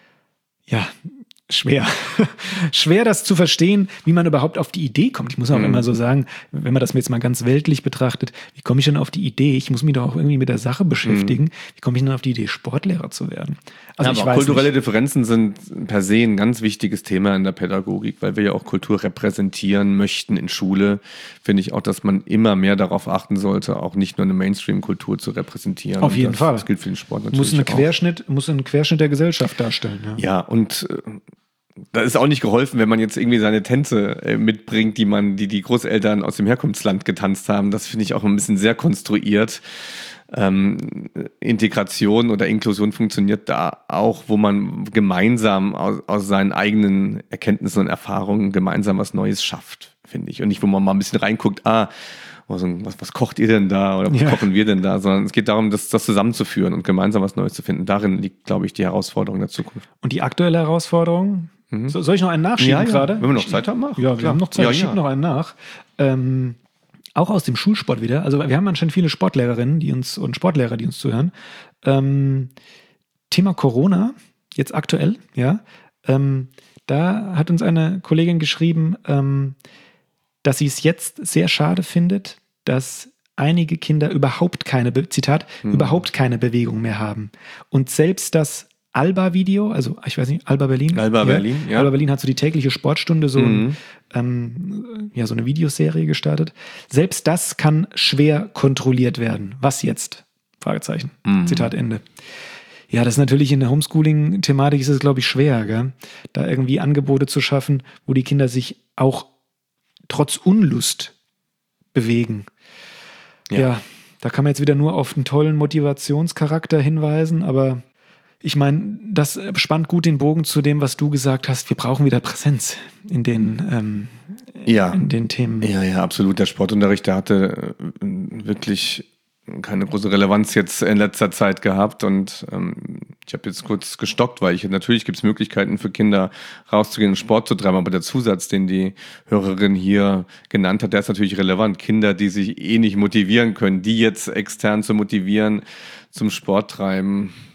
ja, schwer. Schwer, das zu verstehen, wie man überhaupt auf die Idee kommt. Ich muss auch mhm. immer so sagen, wenn man das jetzt mal ganz weltlich betrachtet, wie komme ich denn auf die Idee? Ich muss mich doch auch irgendwie mit der Sache beschäftigen. Mhm. Wie komme ich denn auf die Idee, Sportlehrer zu werden? Also ja, ich aber weiß kulturelle nicht. Differenzen sind per se ein ganz wichtiges Thema in der Pädagogik, weil wir ja auch Kultur repräsentieren möchten in Schule. Finde ich auch, dass man immer mehr darauf achten sollte, auch nicht nur eine Mainstream-Kultur zu repräsentieren. Auf jeden das, Fall. Das gilt für den Sport natürlich muss eine auch. Querschnitt, muss einen Querschnitt der Gesellschaft darstellen. Ja, ja und äh, da ist auch nicht geholfen, wenn man jetzt irgendwie seine Tänze äh, mitbringt, die man, die die Großeltern aus dem Herkunftsland getanzt haben. Das finde ich auch ein bisschen sehr konstruiert. Ähm, Integration oder Inklusion funktioniert da auch, wo man gemeinsam aus, aus seinen eigenen Erkenntnissen und Erfahrungen gemeinsam was Neues schafft, finde ich. Und nicht, wo man mal ein bisschen reinguckt, ah, was, was kocht ihr denn da oder was ja. kochen wir denn da, sondern es geht darum, das, das zusammenzuführen und gemeinsam was Neues zu finden. Darin liegt, glaube ich, die Herausforderung der Zukunft. Und die aktuelle Herausforderung? Mhm. So, soll ich noch einen nachschieben ja, ja. gerade? Wenn wir noch Zeit haben, mach. Ja, wir Klar. haben noch Zeit. Ja, ich schiebe ja. noch einen nach. Ähm, auch aus dem Schulsport wieder. Also wir haben anscheinend viele Sportlehrerinnen, die uns und Sportlehrer, die uns zuhören. Ähm, Thema Corona, jetzt aktuell, ja. Ähm, da hat uns eine Kollegin geschrieben, ähm, dass sie es jetzt sehr schade findet, dass einige Kinder überhaupt keine, Be- Zitat, hm. überhaupt keine Bewegung mehr haben. Und selbst das Alba-Video, also ich weiß nicht, Alba Berlin. Alba ja, Berlin, ja. Alba Berlin hat so die tägliche Sportstunde, so, mhm. ein, ähm, ja, so eine Videoserie gestartet. Selbst das kann schwer kontrolliert werden. Was jetzt? Fragezeichen. Mhm. Zitat Ende. Ja, das ist natürlich in der Homeschooling-Thematik ist es, glaube ich, schwer, gell? Da irgendwie Angebote zu schaffen, wo die Kinder sich auch trotz Unlust bewegen. Ja. ja, da kann man jetzt wieder nur auf einen tollen Motivationscharakter hinweisen, aber ich meine, das spannt gut den Bogen zu dem, was du gesagt hast. Wir brauchen wieder Präsenz in den, ähm, ja. in den Themen. Ja, ja, absolut. Der Sportunterricht, der hatte wirklich keine große Relevanz jetzt in letzter Zeit gehabt und ähm, ich habe jetzt kurz gestockt, weil ich natürlich gibt es Möglichkeiten für Kinder rauszugehen und Sport zu treiben, aber der Zusatz, den die Hörerin hier genannt hat, der ist natürlich relevant. Kinder, die sich eh nicht motivieren können, die jetzt extern zu motivieren zum Sport treiben,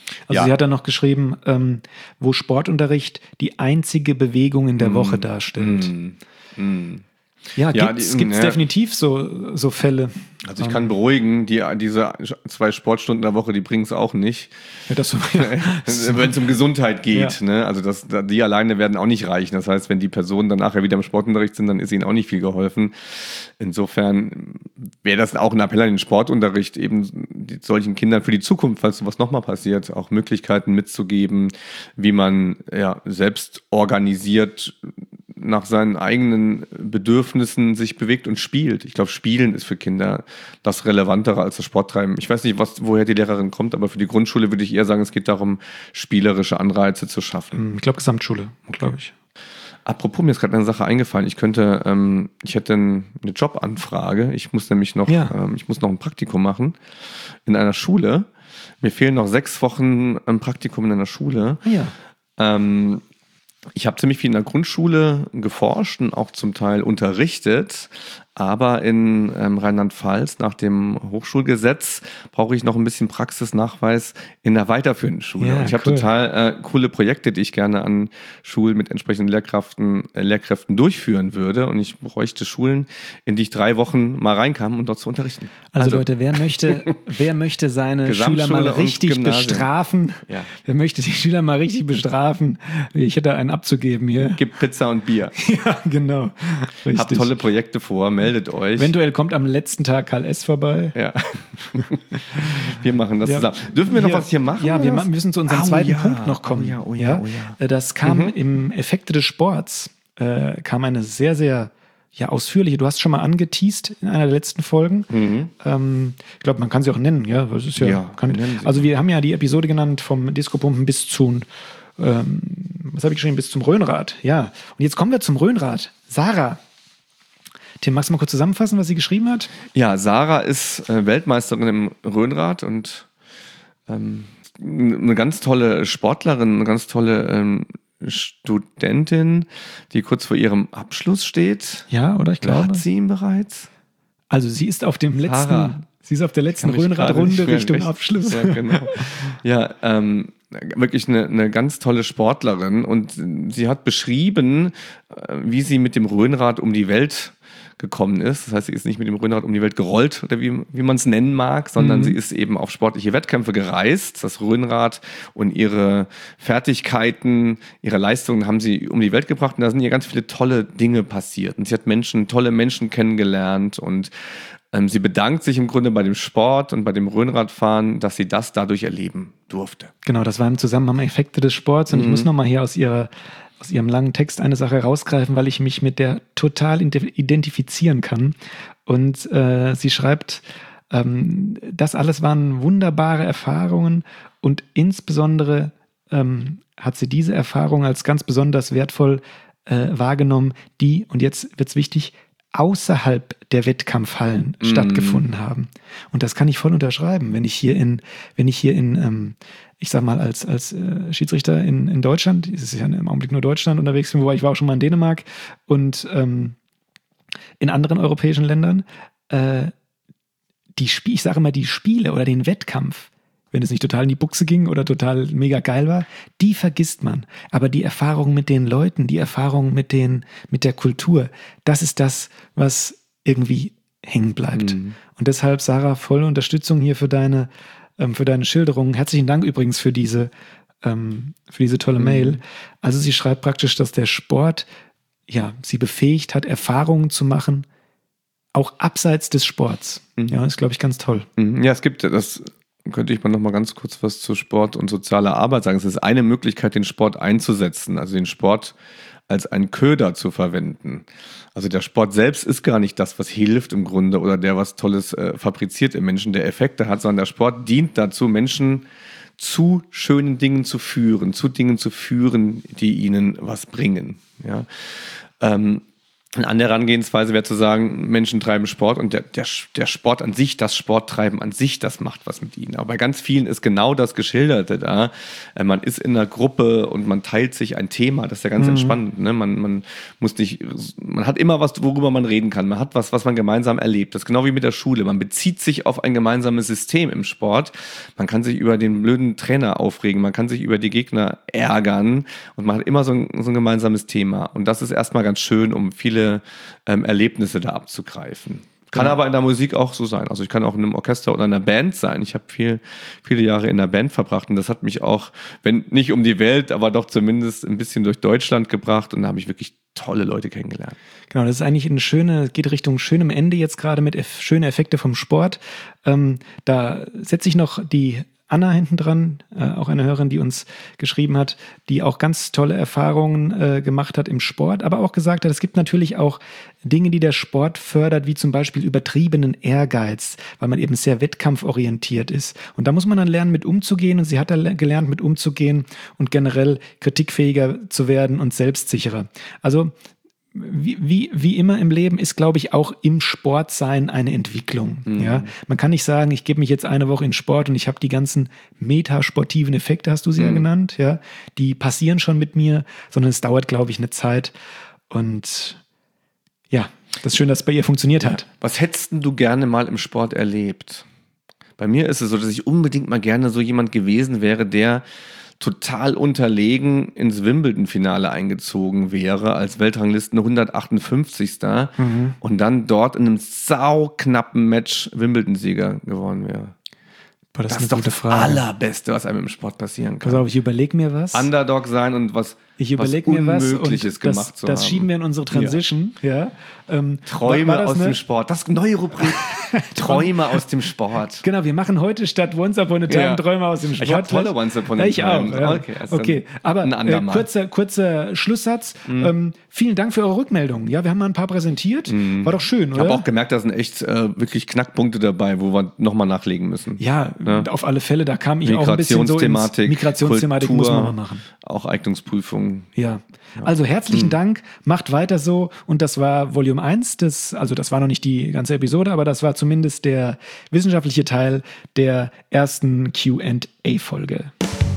Also Ja. sie hat dann noch geschrieben, ähm, wo Sportunterricht die einzige Bewegung in der Woche darstellt. Mm, mm. Ja, Ja, gibt's, die- gibt's ja. definitiv so, so Fälle. Also ich kann beruhigen, die, diese zwei Sportstunden in der Woche, die bringen es auch nicht. Ja, das, Wenn es um Gesundheit geht. Ja. Ne? Also das, die alleine werden auch nicht reichen. Das heißt, wenn die Personen dann nachher wieder im Sportunterricht sind, dann ist ihnen auch nicht viel geholfen. Insofern wäre das auch ein Appell an den Sportunterricht, eben die, solchen Kindern für die Zukunft, falls sowas nochmal passiert, auch Möglichkeiten mitzugeben, wie man ja, selbst organisiert nach seinen eigenen Bedürfnissen sich bewegt und spielt. Ich glaube, Spielen ist für Kinder das Relevantere als das Sporttreiben. Ich weiß nicht, was, woher die Lehrerin kommt, aber für die Grundschule würde ich eher sagen, es geht darum, spielerische Anreize zu schaffen. ich glaube, Gesamtschule, glaube ich. Apropos, mir ist gerade eine Sache eingefallen. Ich könnte, ähm, ich hätte eine Jobanfrage. Ich muss nämlich noch, Ja. ähm, ich muss noch ein Praktikum machen in einer Schule. Mir fehlen noch sechs Wochen ein Praktikum in einer Schule. Ah, ja. Ähm, ich habe ziemlich viel in der Grundschule geforscht und auch zum Teil unterrichtet, aber in ähm, Rheinland-Pfalz nach dem Hochschulgesetz brauche ich noch ein bisschen Praxisnachweis in der weiterführenden Schule. Ja, und ich habe cool. total äh, coole Projekte, die ich gerne an Schulen mit entsprechenden Lehrkräften, äh, Lehrkräften durchführen würde. Und ich bräuchte Schulen, in die ich drei Wochen mal reinkam, um dort zu unterrichten. Also, Leute, wer möchte, wer möchte seine Schüler mal Gesamtschule und richtig Gymnasium. bestrafen? Ja. Wer möchte die Schüler mal richtig bestrafen? Ich hätte einen abzugeben hier. Gibt Pizza und Bier. Ja, genau. Richtig. Habt tolle Projekte vor, meldet euch. Eventuell kommt am letzten Tag Karl S. vorbei. Ja. Wir machen das Ja. zusammen. Dürfen wir noch was hier machen? Ja, wir oder? ma- müssen zu unserem Oh, zweiten ja. Punkt noch kommen. Oh ja, oh ja, oh ja. Äh, Das kam im Effekte des Sports, äh, kam eine sehr, sehr ja, ausführliche, du hast schon mal angeteased in einer der letzten Folgen. Ähm, ich glaube, man kann sie auch nennen, ja. Das ist ja, Mhm. Ja, kann, wir nennen sie. also wir haben ja die Episode genannt vom Disco-Pumpen bis zu, ähm, was habe ich geschrieben, bis zum Rhönrad. Ja, und jetzt kommen wir zum Rhönrad. Sarah, Tim, magst du mal kurz zusammenfassen, was sie geschrieben hat? Ja, Sarah ist äh, Weltmeisterin im Rhönrad und ähm, eine ganz tolle Sportlerin, eine ganz tolle ähm, Studentin, die kurz vor ihrem Abschluss steht. Ja, oder ich glaube. Hat sie ihn bereits? Also sie ist auf dem letzten, Sarah. sie ist auf der letzten Kann mich gerade Rhönradrunde nicht mehr Richtung recht- Abschluss. Ja, genau. Ja, ähm, wirklich eine, eine ganz tolle Sportlerin und sie hat beschrieben, äh, wie sie mit dem Rhönrad um die Welt gekommen ist. Das heißt, sie ist nicht mit dem Rhönrad um die Welt gerollt oder wie, wie man es nennen mag, sondern Mhm. sie ist eben auf sportliche Wettkämpfe gereist. Das Rhönrad und ihre Fertigkeiten, ihre Leistungen haben sie um die Welt gebracht und da sind ihr ganz viele tolle Dinge passiert. Und sie hat Menschen, tolle Menschen kennengelernt und ähm, sie bedankt sich im Grunde bei dem Sport und bei dem Rhönradfahren, dass sie das dadurch erleben durfte. Genau, das war im Zusammenhang Effekte des Sports und ich muss nochmal hier aus ihrer aus ihrem langen Text eine Sache rausgreifen, weil ich mich mit der total identifizieren kann. Und äh, sie schreibt, ähm, das alles waren wunderbare Erfahrungen und insbesondere ähm, hat sie diese Erfahrung als ganz besonders wertvoll äh, wahrgenommen, die, und jetzt wird's wichtig, außerhalb der Wettkampfhallen Mm. stattgefunden haben. Und das kann ich voll unterschreiben, wenn ich hier in, wenn ich hier in, ähm, ich sag mal, als, als äh, Schiedsrichter in, in Deutschland, es ist ja im Augenblick nur Deutschland unterwegs, wobei ich war auch schon mal in Dänemark und ähm, in anderen europäischen Ländern, äh, die Spie- ich sage mal, die Spiele oder den Wettkampf, wenn es nicht total in die Buchse ging oder total mega geil war, die vergisst man. Aber die Erfahrung mit den Leuten, die Erfahrung mit den, mit der Kultur, das ist das, was irgendwie hängen bleibt. Mhm. Und deshalb, Sarah, volle Unterstützung hier für deine, ähm, für deine Schilderungen. Herzlichen Dank übrigens für diese, ähm, für diese tolle Mail. Also sie schreibt praktisch, dass der Sport, ja, sie befähigt hat, Erfahrungen zu machen, auch abseits des Sports. Mhm. Ja, ist, glaube ich, ganz toll. Mhm. Ja, es gibt, das könnte ich mal noch mal ganz kurz was zu Sport und sozialer Arbeit sagen. Es ist eine Möglichkeit, den Sport einzusetzen, also den Sport als einen Köder zu verwenden. Also der Sport selbst ist gar nicht das, was hilft im Grunde oder der was Tolles äh, fabriziert im Menschen, der Effekte hat, sondern der Sport dient dazu, Menschen zu schönen Dingen zu führen, zu Dingen zu führen, die ihnen was bringen. Ja. Ähm, Eine andere Herangehensweise wäre zu sagen, Menschen treiben Sport und der, der, der Sport an sich, das Sporttreiben an sich, das macht was mit ihnen. Aber bei ganz vielen ist genau das Geschilderte da. Äh, man ist in einer Gruppe und man teilt sich ein Thema, das ist ja ganz mhm. entspannend. Ne? Man, man muss nicht, man hat immer was, worüber man reden kann. Man hat was, was man gemeinsam erlebt. Das ist genau wie mit der Schule. Man bezieht sich auf ein gemeinsames System im Sport. Man kann sich über den blöden Trainer aufregen, man kann sich über die Gegner ärgern und man hat immer so ein, so ein gemeinsames Thema. Und das ist erstmal ganz schön, um viele ähm, Erlebnisse da abzugreifen. Kann ja. aber in der Musik auch so sein. Also ich kann auch in einem Orchester oder in einer Band sein. Ich habe viel, viele Jahre in einer Band verbracht und das hat mich auch, wenn nicht um die Welt, aber doch zumindest ein bisschen durch Deutschland gebracht und da habe ich wirklich tolle Leute kennengelernt. Genau, das ist eigentlich eine schöne, geht Richtung schönem Ende jetzt gerade mit eff- schönen Effekte vom Sport. Ähm, da setze ich noch die Anna hinten dran, äh, auch eine Hörerin, die uns geschrieben hat, die auch ganz tolle Erfahrungen äh, gemacht hat im Sport, aber auch gesagt hat, es gibt natürlich auch Dinge, die der Sport fördert, wie zum Beispiel übertriebenen Ehrgeiz, weil man eben sehr wettkampforientiert ist. Und da muss man dann lernen, mit umzugehen und sie hat da gelernt, mit umzugehen und generell kritikfähiger zu werden und selbstsicherer. Also Wie, wie, wie immer im Leben ist, glaube ich, auch im Sportsein eine Entwicklung. Mhm. Ja? Man kann nicht sagen, ich gebe mich jetzt eine Woche in Sport und ich habe die ganzen metasportiven Effekte, hast du sie mhm. ja genannt, ja, die passieren schon mit mir, sondern es dauert, glaube ich, eine Zeit. Und ja, das ist schön, dass es bei ihr funktioniert ja. hat. Was hättest du gerne mal im Sport erlebt? Bei mir ist es so, dass ich unbedingt mal gerne so jemand gewesen wäre, der total unterlegen ins Wimbledon-Finale eingezogen wäre, als Weltranglisten hundertachtundfünfzigster Mhm. und dann dort in einem sauknappen Match Wimbledon-Sieger geworden wäre. Boah, das, das ist, ist doch das Frage. Allerbeste, was einem im Sport passieren kann. Pass auf, ich überlege mir was. Underdog sein und was, ich überlege mir was Unmögliches und das, gemacht zu das haben. schieben wir in unsere Transition. Ja. Ja. Ähm, Träume war, war aus eine? dem Sport. Das neue Rubrik. Träume aus dem Sport. Genau, wir machen heute statt Once Upon a Time ja. Träume aus dem Sport. Ich habe tolle Once Upon a Time. Ich auch. Ja. Okay, okay. aber äh, kurzer, kurzer Schlusssatz. Mhm. Ähm, vielen Dank für eure Rückmeldungen. Ja, wir haben mal ein paar präsentiert. Mhm. War doch schön, oder? Ich habe auch gemerkt, da sind echt äh, wirklich Knackpunkte dabei, wo wir nochmal nachlegen müssen. Ja, ja, auf alle Fälle. Da kam ich auch ein bisschen so ins Migrationsthematik, Kultur, muss man mal machen. Auch Eignungsprüfungen. Ja. Also herzlichen mhm. Dank, macht weiter so. Und das war Volume eins, des, also das war noch nicht die ganze Episode, aber das war zumindest der wissenschaftliche Teil der ersten Q and A-Folge.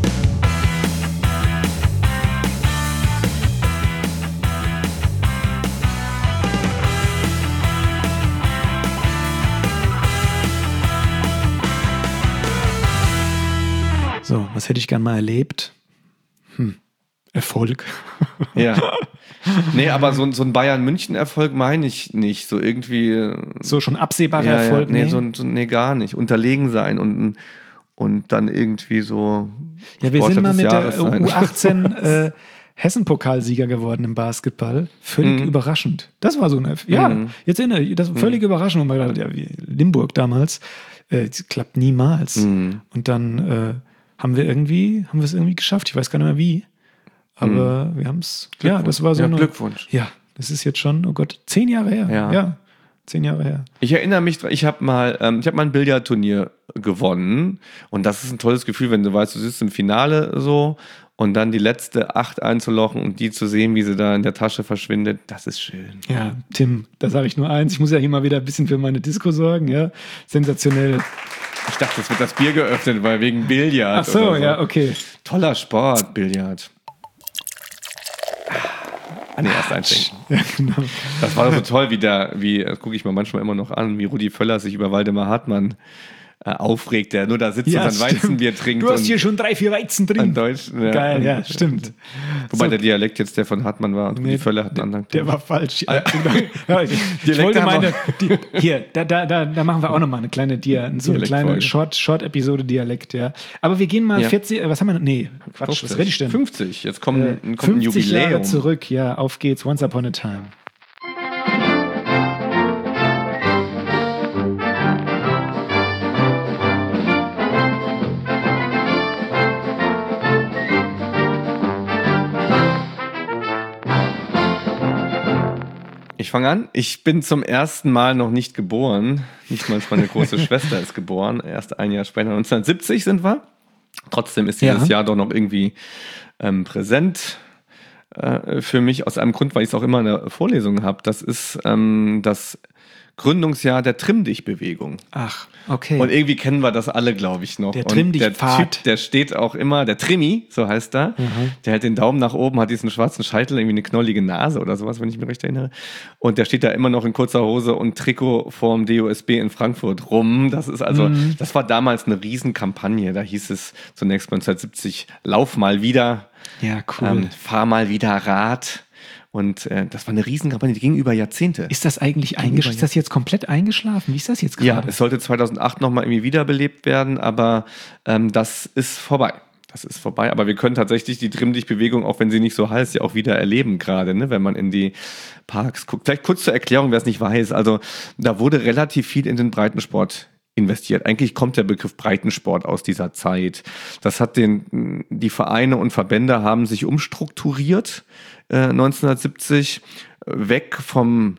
So, was hätte ich gern mal erlebt? Hm. Erfolg. Ja. Nee, aber so, so ein Bayern-München-Erfolg meine ich nicht. So irgendwie. So schon absehbarer ja, Erfolg? Ja, nee, nee. So, so, nee, gar nicht. Unterlegen sein und, und dann irgendwie so. Ja, wir sind mal mit der U achtzehn äh, Hessen-Pokalsieger geworden im Basketball. Völlig mhm. überraschend. Das war so ein Erfolg. Ja, mhm. jetzt erinnere ich, das war völlig mhm. überraschend. Und man gedacht, ja, wie Limburg damals. Äh, das klappt niemals. Mhm. Und dann äh, haben wir irgendwie, haben wir es irgendwie geschafft. Ich weiß gar nicht mehr wie. Aber mhm. wir haben es, ja, das war so ja, eine... Glückwunsch. Ja, das ist jetzt schon, oh Gott, zehn Jahre her. Ja, ja zehn Jahre her. Ich erinnere mich, ich habe mal, ähm, ich habe mal ein Billardturnier gewonnen und das ist ein tolles Gefühl, wenn du weißt, du sitzt im Finale so und dann die letzte Acht einzulochen und die zu sehen, wie sie da in der Tasche verschwindet, das ist schön. Ja, Tim, da sage ich nur eins, ich muss ja hier mal wieder ein bisschen für meine Disco sorgen, ja, sensationell. Ich dachte, es wird das Bier geöffnet, weil wegen Billard. Ach so, so. Ja, okay. Toller Sport, Billard. Ah, nee, erst einschenken. Ja, genau. Das war doch so toll, wie der, wie, das gucke ich mir manchmal immer noch an, wie Rudi Völler sich über Waldemar Hartmann äh, aufregt, der nur da sitzt ja, und sein Weizenbier trinkt. Du hast hier schon drei, vier Weizen drin. Deutsch, ja. Geil, ja, stimmt. Wobei so. der Dialekt jetzt der von Hartmann war und Rudi Völler hat einen anderen. Der war falsch. Ja, ja, ich, ich wollte meine, die, hier, da, da, da, da machen wir auch nochmal eine kleine, Dia, so eine kleine Short, Short-Episode Dialekt, ja. Aber wir gehen mal ja. vierzig, was haben wir noch? Nee, Quatsch, fünfzig. Was rede ich denn? fünfzig, jetzt kommt, äh, kommt fünfzig ein Jubiläum. Jahre zurück, ja, auf geht's, Once Upon a Time. Ich fange an. Ich bin zum ersten Mal noch nicht geboren. Nicht mal meine große Schwester ist geboren. Erst ein Jahr später, neunzehnhundertsiebzig sind wir. Trotzdem ist dieses ja. Jahr doch noch irgendwie ähm, präsent. äh, für mich aus einem Grund, weil ich es auch immer in der Vorlesung habe. Das ist ähm, das Gründungsjahr der Trimm-Dich-Bewegung. Ach, okay. Und irgendwie kennen wir das alle, glaube ich, noch. Der Trimm-Dich-Pfad. Der Typ, der steht auch immer, der Trimmi, so heißt er, mhm. der hält den Daumen nach oben, hat diesen schwarzen Scheitel, irgendwie eine knollige Nase oder sowas, wenn ich mich recht erinnere. Und der steht da immer noch in kurzer Hose und Trikot vorm D O S B in Frankfurt rum. Das ist also, mhm. das war damals eine Riesenkampagne. Da hieß es zunächst neunzehnhundertsiebzig, lauf mal wieder. Ja, cool. Ähm, fahr mal wieder Rad. Und äh, das war eine Riesenkampagne, die ging über Jahrzehnte. Ist das eigentlich eingeschlafen? Ist das jetzt komplett eingeschlafen? Wie ist das jetzt gerade? Ja, es sollte zweitausendacht nochmal irgendwie wiederbelebt werden, aber ähm, das ist vorbei. Das ist vorbei. Aber wir können tatsächlich die Trimm-Dich-Bewegung, auch wenn sie nicht so heißt, ja auch wieder erleben gerade, ne? Wenn man in die Parks guckt. Vielleicht kurz zur Erklärung, wer es nicht weiß. Also da wurde relativ viel in den Breitensport investiert. Eigentlich kommt der Begriff Breitensport aus dieser Zeit. Das hat den, die Vereine und Verbände haben sich umstrukturiert äh, neunzehnhundertsiebzig, weg vom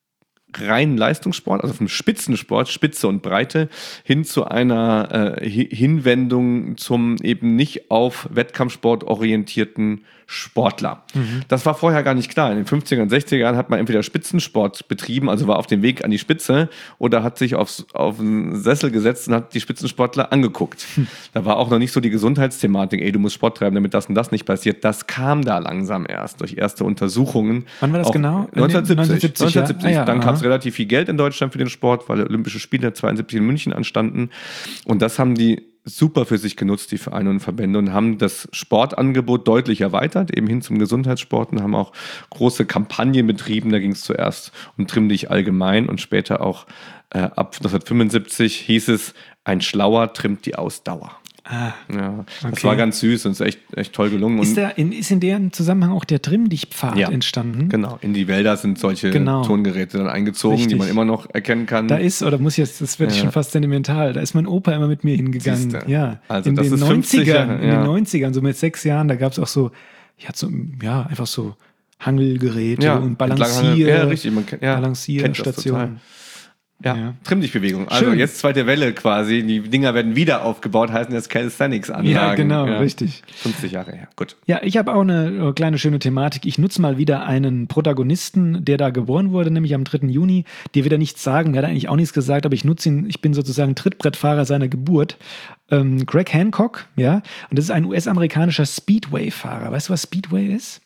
reinen Leistungssport, also vom Spitzensport, Spitze und Breite, hin zu einer äh, Hinwendung zum eben nicht auf Wettkampfsport orientierten Sportler. Mhm. Das war vorher gar nicht klar. In den fünfzigern, sechziger Jahren hat man entweder Spitzensport betrieben, also war auf dem Weg an die Spitze, oder hat sich aufs, auf einen Sessel gesetzt und hat die Spitzensportler angeguckt. Hm. Da war auch noch nicht so die Gesundheitsthematik, ey, du musst Sport treiben, damit das und das nicht passiert. Das kam da langsam erst durch erste Untersuchungen. Wann war das auch genau? neunzehnhundertsiebzig. neunzehnhundertsiebzig, neunzehnhundertsiebzig. Ja? Ah, ja, Dann kam es aha. relativ viel Geld in Deutschland für den Sport, weil Olympische Spiele zweiundsiebzig in München anstanden. Und das haben die super für sich genutzt, die Vereine und Verbände, und haben das Sportangebot deutlich erweitert, eben hin zum Gesundheitssport, und haben auch große Kampagnen betrieben. Da ging es zuerst um Trimm dich allgemein und später auch äh, ab neunzehnhundertfünfundsiebzig hieß es, ein Schlauer trimmt die Ausdauer. Ah, ja, das okay. war ganz süß und ist echt, echt toll gelungen. Ist, da in, ist in dem Zusammenhang auch der Trimm-Dich-Pfad ja, entstanden? Genau, in die Wälder sind solche genau. Tongeräte dann eingezogen, Richtig. die man immer noch erkennen kann. Da ist, oder muss jetzt, das wird ja. schon fast sentimental, da ist mein Opa immer mit mir hingegangen. Siehste. Ja, also in das den ist fünfzig neunzigern, Jahre, in ja. den neunzigern, so mit sechs Jahren, da gab es auch so, ja, so, ja, einfach so Hangelgeräte ja, und Balancier, ja, richtig, man kennt, ja, Balancierstationen. Ja, ja. Trimm dich Bewegung. Also Schön. Jetzt zweite Welle quasi. Die Dinger werden wieder aufgebaut, heißen jetzt Calisthenics-Anlagen. Ja, genau, ja. richtig. fünfzig Jahre her. Gut. Ja, ich habe auch eine kleine schöne Thematik. Ich nutze mal wieder einen Protagonisten, der da geboren wurde, nämlich am dritten Juni. Dir wird er nichts sagen, der hat eigentlich auch nichts gesagt, aber ich nutze ihn, ich bin sozusagen Trittbrettfahrer seiner Geburt. Ähm, Greg Hancock, ja, und das ist ein U S-amerikanischer Speedway-Fahrer. Weißt du, was Speedway ist?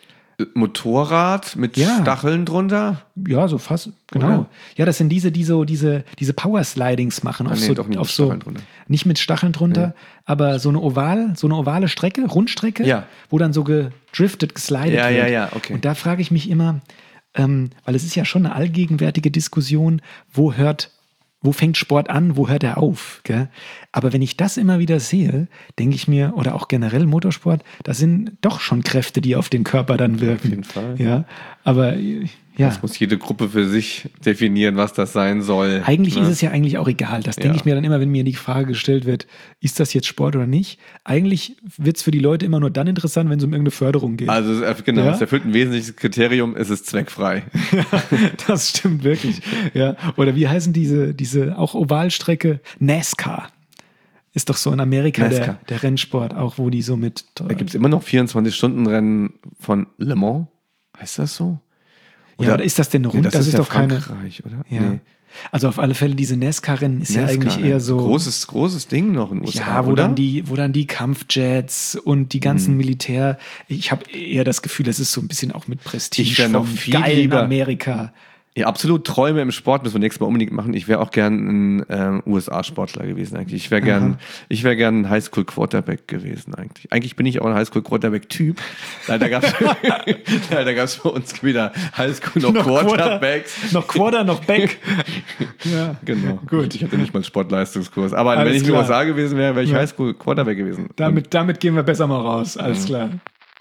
Motorrad mit ja. Stacheln drunter? Ja, so fast, genau. Oder? Ja, das sind diese, die so diese, diese Power-Slidings machen. Auf ah, nee, so, doch nicht auf mit so, Stacheln drunter. Nicht mit Stacheln drunter, ja. aber so eine oval, so eine ovale Strecke, Rundstrecke, ja. wo dann so gedriftet, geslidet ja, wird. Ja, ja, okay. Und da frage ich mich immer, ähm, weil es ist ja schon eine allgegenwärtige Diskussion, wo hört Wo fängt Sport an, wo hört er auf? Gell? Aber wenn ich das immer wieder sehe, denke ich mir, oder auch generell Motorsport, das sind doch schon Kräfte, die auf den Körper dann wirken. Auf jeden Fall. Ja, aber ja. Das muss jede Gruppe für sich definieren, was das sein soll. Eigentlich ne? ist es ja eigentlich auch egal. Das denke ja. ich mir dann immer, wenn mir die Frage gestellt wird, ist das jetzt Sport oder nicht? Eigentlich wird es für die Leute immer nur dann interessant, wenn es um irgendeine Förderung geht. Also genau, ja? es erfüllt ein wesentliches Kriterium, es ist zweckfrei. Ja, das stimmt wirklich. Ja. Oder wie heißen diese, diese auch Ovalstrecke? NASCAR. Ist doch so in Amerika der, der Rennsport, auch wo die so mit... Da gibt es immer noch vierundzwanzig-Stunden-Rennen von Le Mans. Heißt das so? Oder, ja, oder ist das denn rund? Nee, das, das ist, ist ja doch keine. Frankreich, oder? Ja. Nee. Also auf alle Fälle diese NASCAR-Rennen ist NASCAR, ja eigentlich eher so großes großes Ding noch in den U S A. Ja, wo oder? dann die wo dann die Kampfjets und die ganzen hm. Militär. Ich habe eher das Gefühl, das ist so ein bisschen auch mit Prestige. Ich wäre noch viel geil lieber in Amerika. Ja, absolut. Träume im Sport müssen wir nächstes Mal unbedingt machen. Ich wäre auch gern ein ähm, U S A-Sportler gewesen eigentlich. Ich wäre gern, ich wäre gern ein Highschool-Quarterback gewesen eigentlich. Eigentlich bin ich auch ein Highschool-Quarterback-Typ. Leider gab es leider gab's bei uns weder Highschool noch, noch Quarterbacks. Quarter, noch Quarter, noch Back. Ja, genau. Gut. Ich hatte nicht mal einen Sportleistungskurs. Aber Alles wenn ich in den U S A gewesen wäre, wäre ich ja. Highschool-Quarterback gewesen. Damit, damit gehen wir besser mal raus. Alles mhm. klar.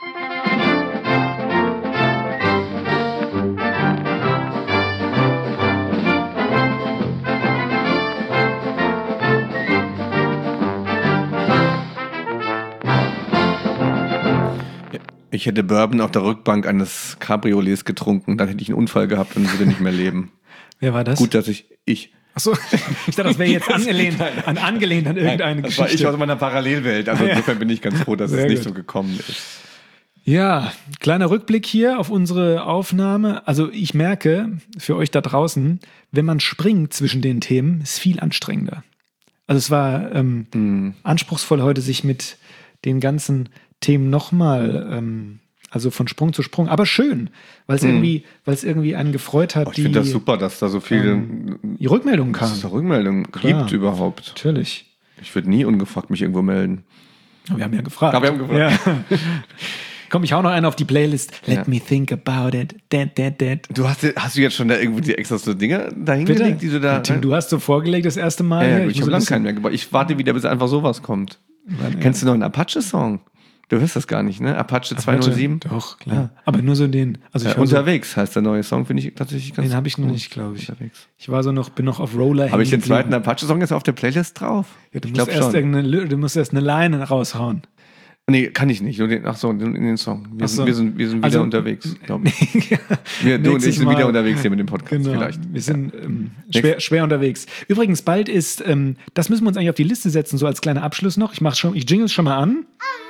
Ich hätte Bourbon auf der Rückbank eines Cabriolets getrunken, dann hätte ich einen Unfall gehabt und würde nicht mehr leben. Wer war das? Gut, dass ich, ich. Achso, ich dachte, das wäre jetzt angelehnt an, angelehnt an irgendeine Nein, das Geschichte. Das war ich aus meiner Parallelwelt, also insofern bin ich ganz froh, dass Sehr es nicht gut. so gekommen ist. Ja, kleiner Rückblick hier auf unsere Aufnahme. Also ich merke für euch da draußen, wenn man springt zwischen den Themen, ist viel anstrengender. Also es war ähm, mhm. anspruchsvoll heute, sich mit den ganzen Themen nochmal, ähm, also von Sprung zu Sprung, aber schön, weil es mhm. irgendwie, weil es irgendwie einen gefreut hat. Oh, ich finde das super, dass da so viele ähm, die Rückmeldungen kamen. Dass es da Rückmeldungen gibt überhaupt. Natürlich. Ich würde nie ungefragt mich irgendwo melden. Aber wir haben ja gefragt. Aber wir haben gefragt. Ja. Komm, ich hau noch einen auf die Playlist. Let ja. me think about it. Dad, dad, dad. Du hast, hast du jetzt schon da irgendwo die extra so Dinge dahingelegt, die du da... Ja, Tim, du hast so vorgelegt das erste Mal. Ja, ja, ich, ich habe lange keinen mehr gebaut. Ich warte wieder, bis einfach sowas kommt. Wann, Kennst ja. du noch einen Apache-Song? Du hörst das gar nicht, ne? Apache zwei null sieben? Doch, klar. Ja. Aber nur so den... Also ich ja, unterwegs so, heißt der neue Song, finde ich tatsächlich ganz... Den habe ich noch nicht, glaube ich. Unterwegs. Ich war so noch, bin noch auf Roller. Habe ich den zweiten Apache-Song jetzt auf der Playlist drauf? Ja, du, musst erst du musst erst eine Line raushauen. Nee, kann ich nicht. Ach so, in den Song. Wir, so. sind, wir, sind, wir sind wieder also, unterwegs, glaube ich. wir, du und ich sind Mal. wieder unterwegs hier mit dem Podcast genau. vielleicht. Wir sind ähm, schwer, schwer unterwegs. Übrigens, bald ist, ähm, das müssen wir uns eigentlich auf die Liste setzen, so als kleiner Abschluss noch. Ich mach schon, ich jingle es schon mal an.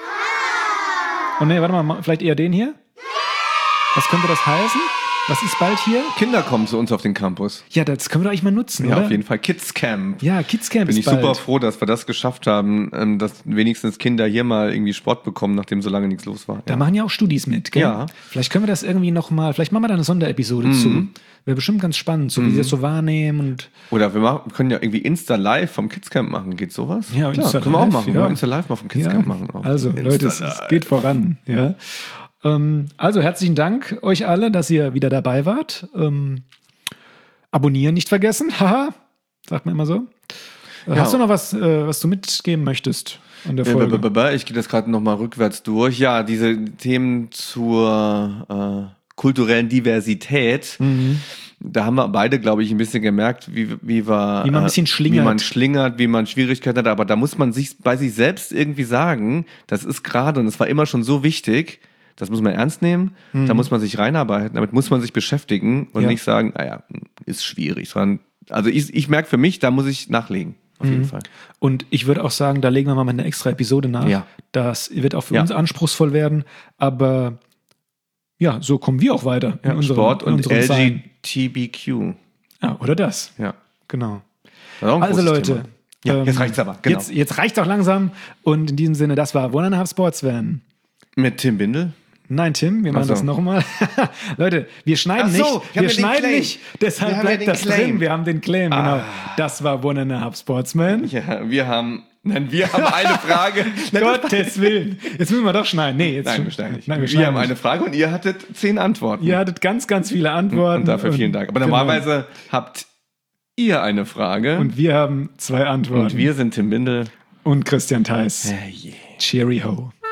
Oh nee, warte mal, vielleicht eher den hier? Was könnte das heißen? Was ist bald hier? Kinder kommen zu uns auf den Campus. Ja, das können wir doch eigentlich mal nutzen, ja, oder? auf jeden Fall. Kids Camp. Ja, Kids Camp Bin ist ich bald. super froh, dass wir das geschafft haben, dass wenigstens Kinder hier mal irgendwie Sport bekommen, nachdem so lange nichts los war. Da ja. machen ja auch Studis mit, gell? Ja. Vielleicht können wir das irgendwie nochmal, vielleicht machen wir da eine Sonderepisode mhm. zu. Wäre bestimmt ganz spannend, so mhm. wie sie das so wahrnehmen. Und Oder wir machen, können ja irgendwie Insta Live vom Kids Camp machen. Geht sowas? Ja, Insta Klar, können wir auch machen. Ja. Insta Live mal vom Kids ja. Camp machen. Auch. Also, Insta Leute, es, es geht voran. Ja. Ähm, also, herzlichen Dank euch alle, dass ihr wieder dabei wart. Ähm, abonnieren nicht vergessen. Haha, sagt man immer so. Ja. Hast du noch was, äh, was du mitgeben möchtest an der Folge? Ich gehe das gerade nochmal rückwärts durch. Ja, diese Themen zur äh, kulturellen Diversität. Mhm. Da haben wir beide, glaube ich, ein bisschen gemerkt, wie, wie, wir, wie man ein bisschen schlingert. Wie man schlingert, wie man Schwierigkeiten hat. Aber da muss man sich bei sich selbst irgendwie sagen, das ist gerade, und es war immer schon so wichtig, das muss man ernst nehmen, mhm. da muss man sich reinarbeiten, damit muss man sich beschäftigen und ja. nicht sagen, naja, ist schwierig. Sondern, also ich, ich merke für mich, da muss ich nachlegen. Auf jeden mhm. Fall. Und ich würde auch sagen, da legen wir mal eine extra Episode nach. Ja. Das wird auch für ja. uns anspruchsvoll werden, aber ja, so kommen wir auch weiter. Ja, in unserem, Sport und in L G T B Q. Ja, oder das. Ja. Genau. Also Leute. Ja, ähm, jetzt reicht's aber. Genau. Jetzt, jetzt reicht's auch langsam. Und in diesem Sinne, das war One and a Half Sportsman. Mit Tim Bindel. Nein, Tim, wir machen so. das nochmal. Leute, wir schneiden so, nicht. Wir schneiden nicht. Deshalb bleibt das Claim. drin. Wir haben den Claim, ah. genau. Das war One and a Half Sportsman. Ja, wir haben... Nein, wir haben eine Frage. Gottes Willen. Jetzt müssen wir doch schneiden. Nee, jetzt Nein, wir schneiden nicht. Nein, wir, wir haben nicht. eine Frage und ihr hattet zehn Antworten. Ihr hattet ganz, ganz viele Antworten. Und dafür vielen Dank. Aber genau. normalerweise habt ihr eine Frage. Und wir haben zwei Antworten. Und wir sind Tim Bindel. Und Christian Theis. Yeah, yeah. Cheerio.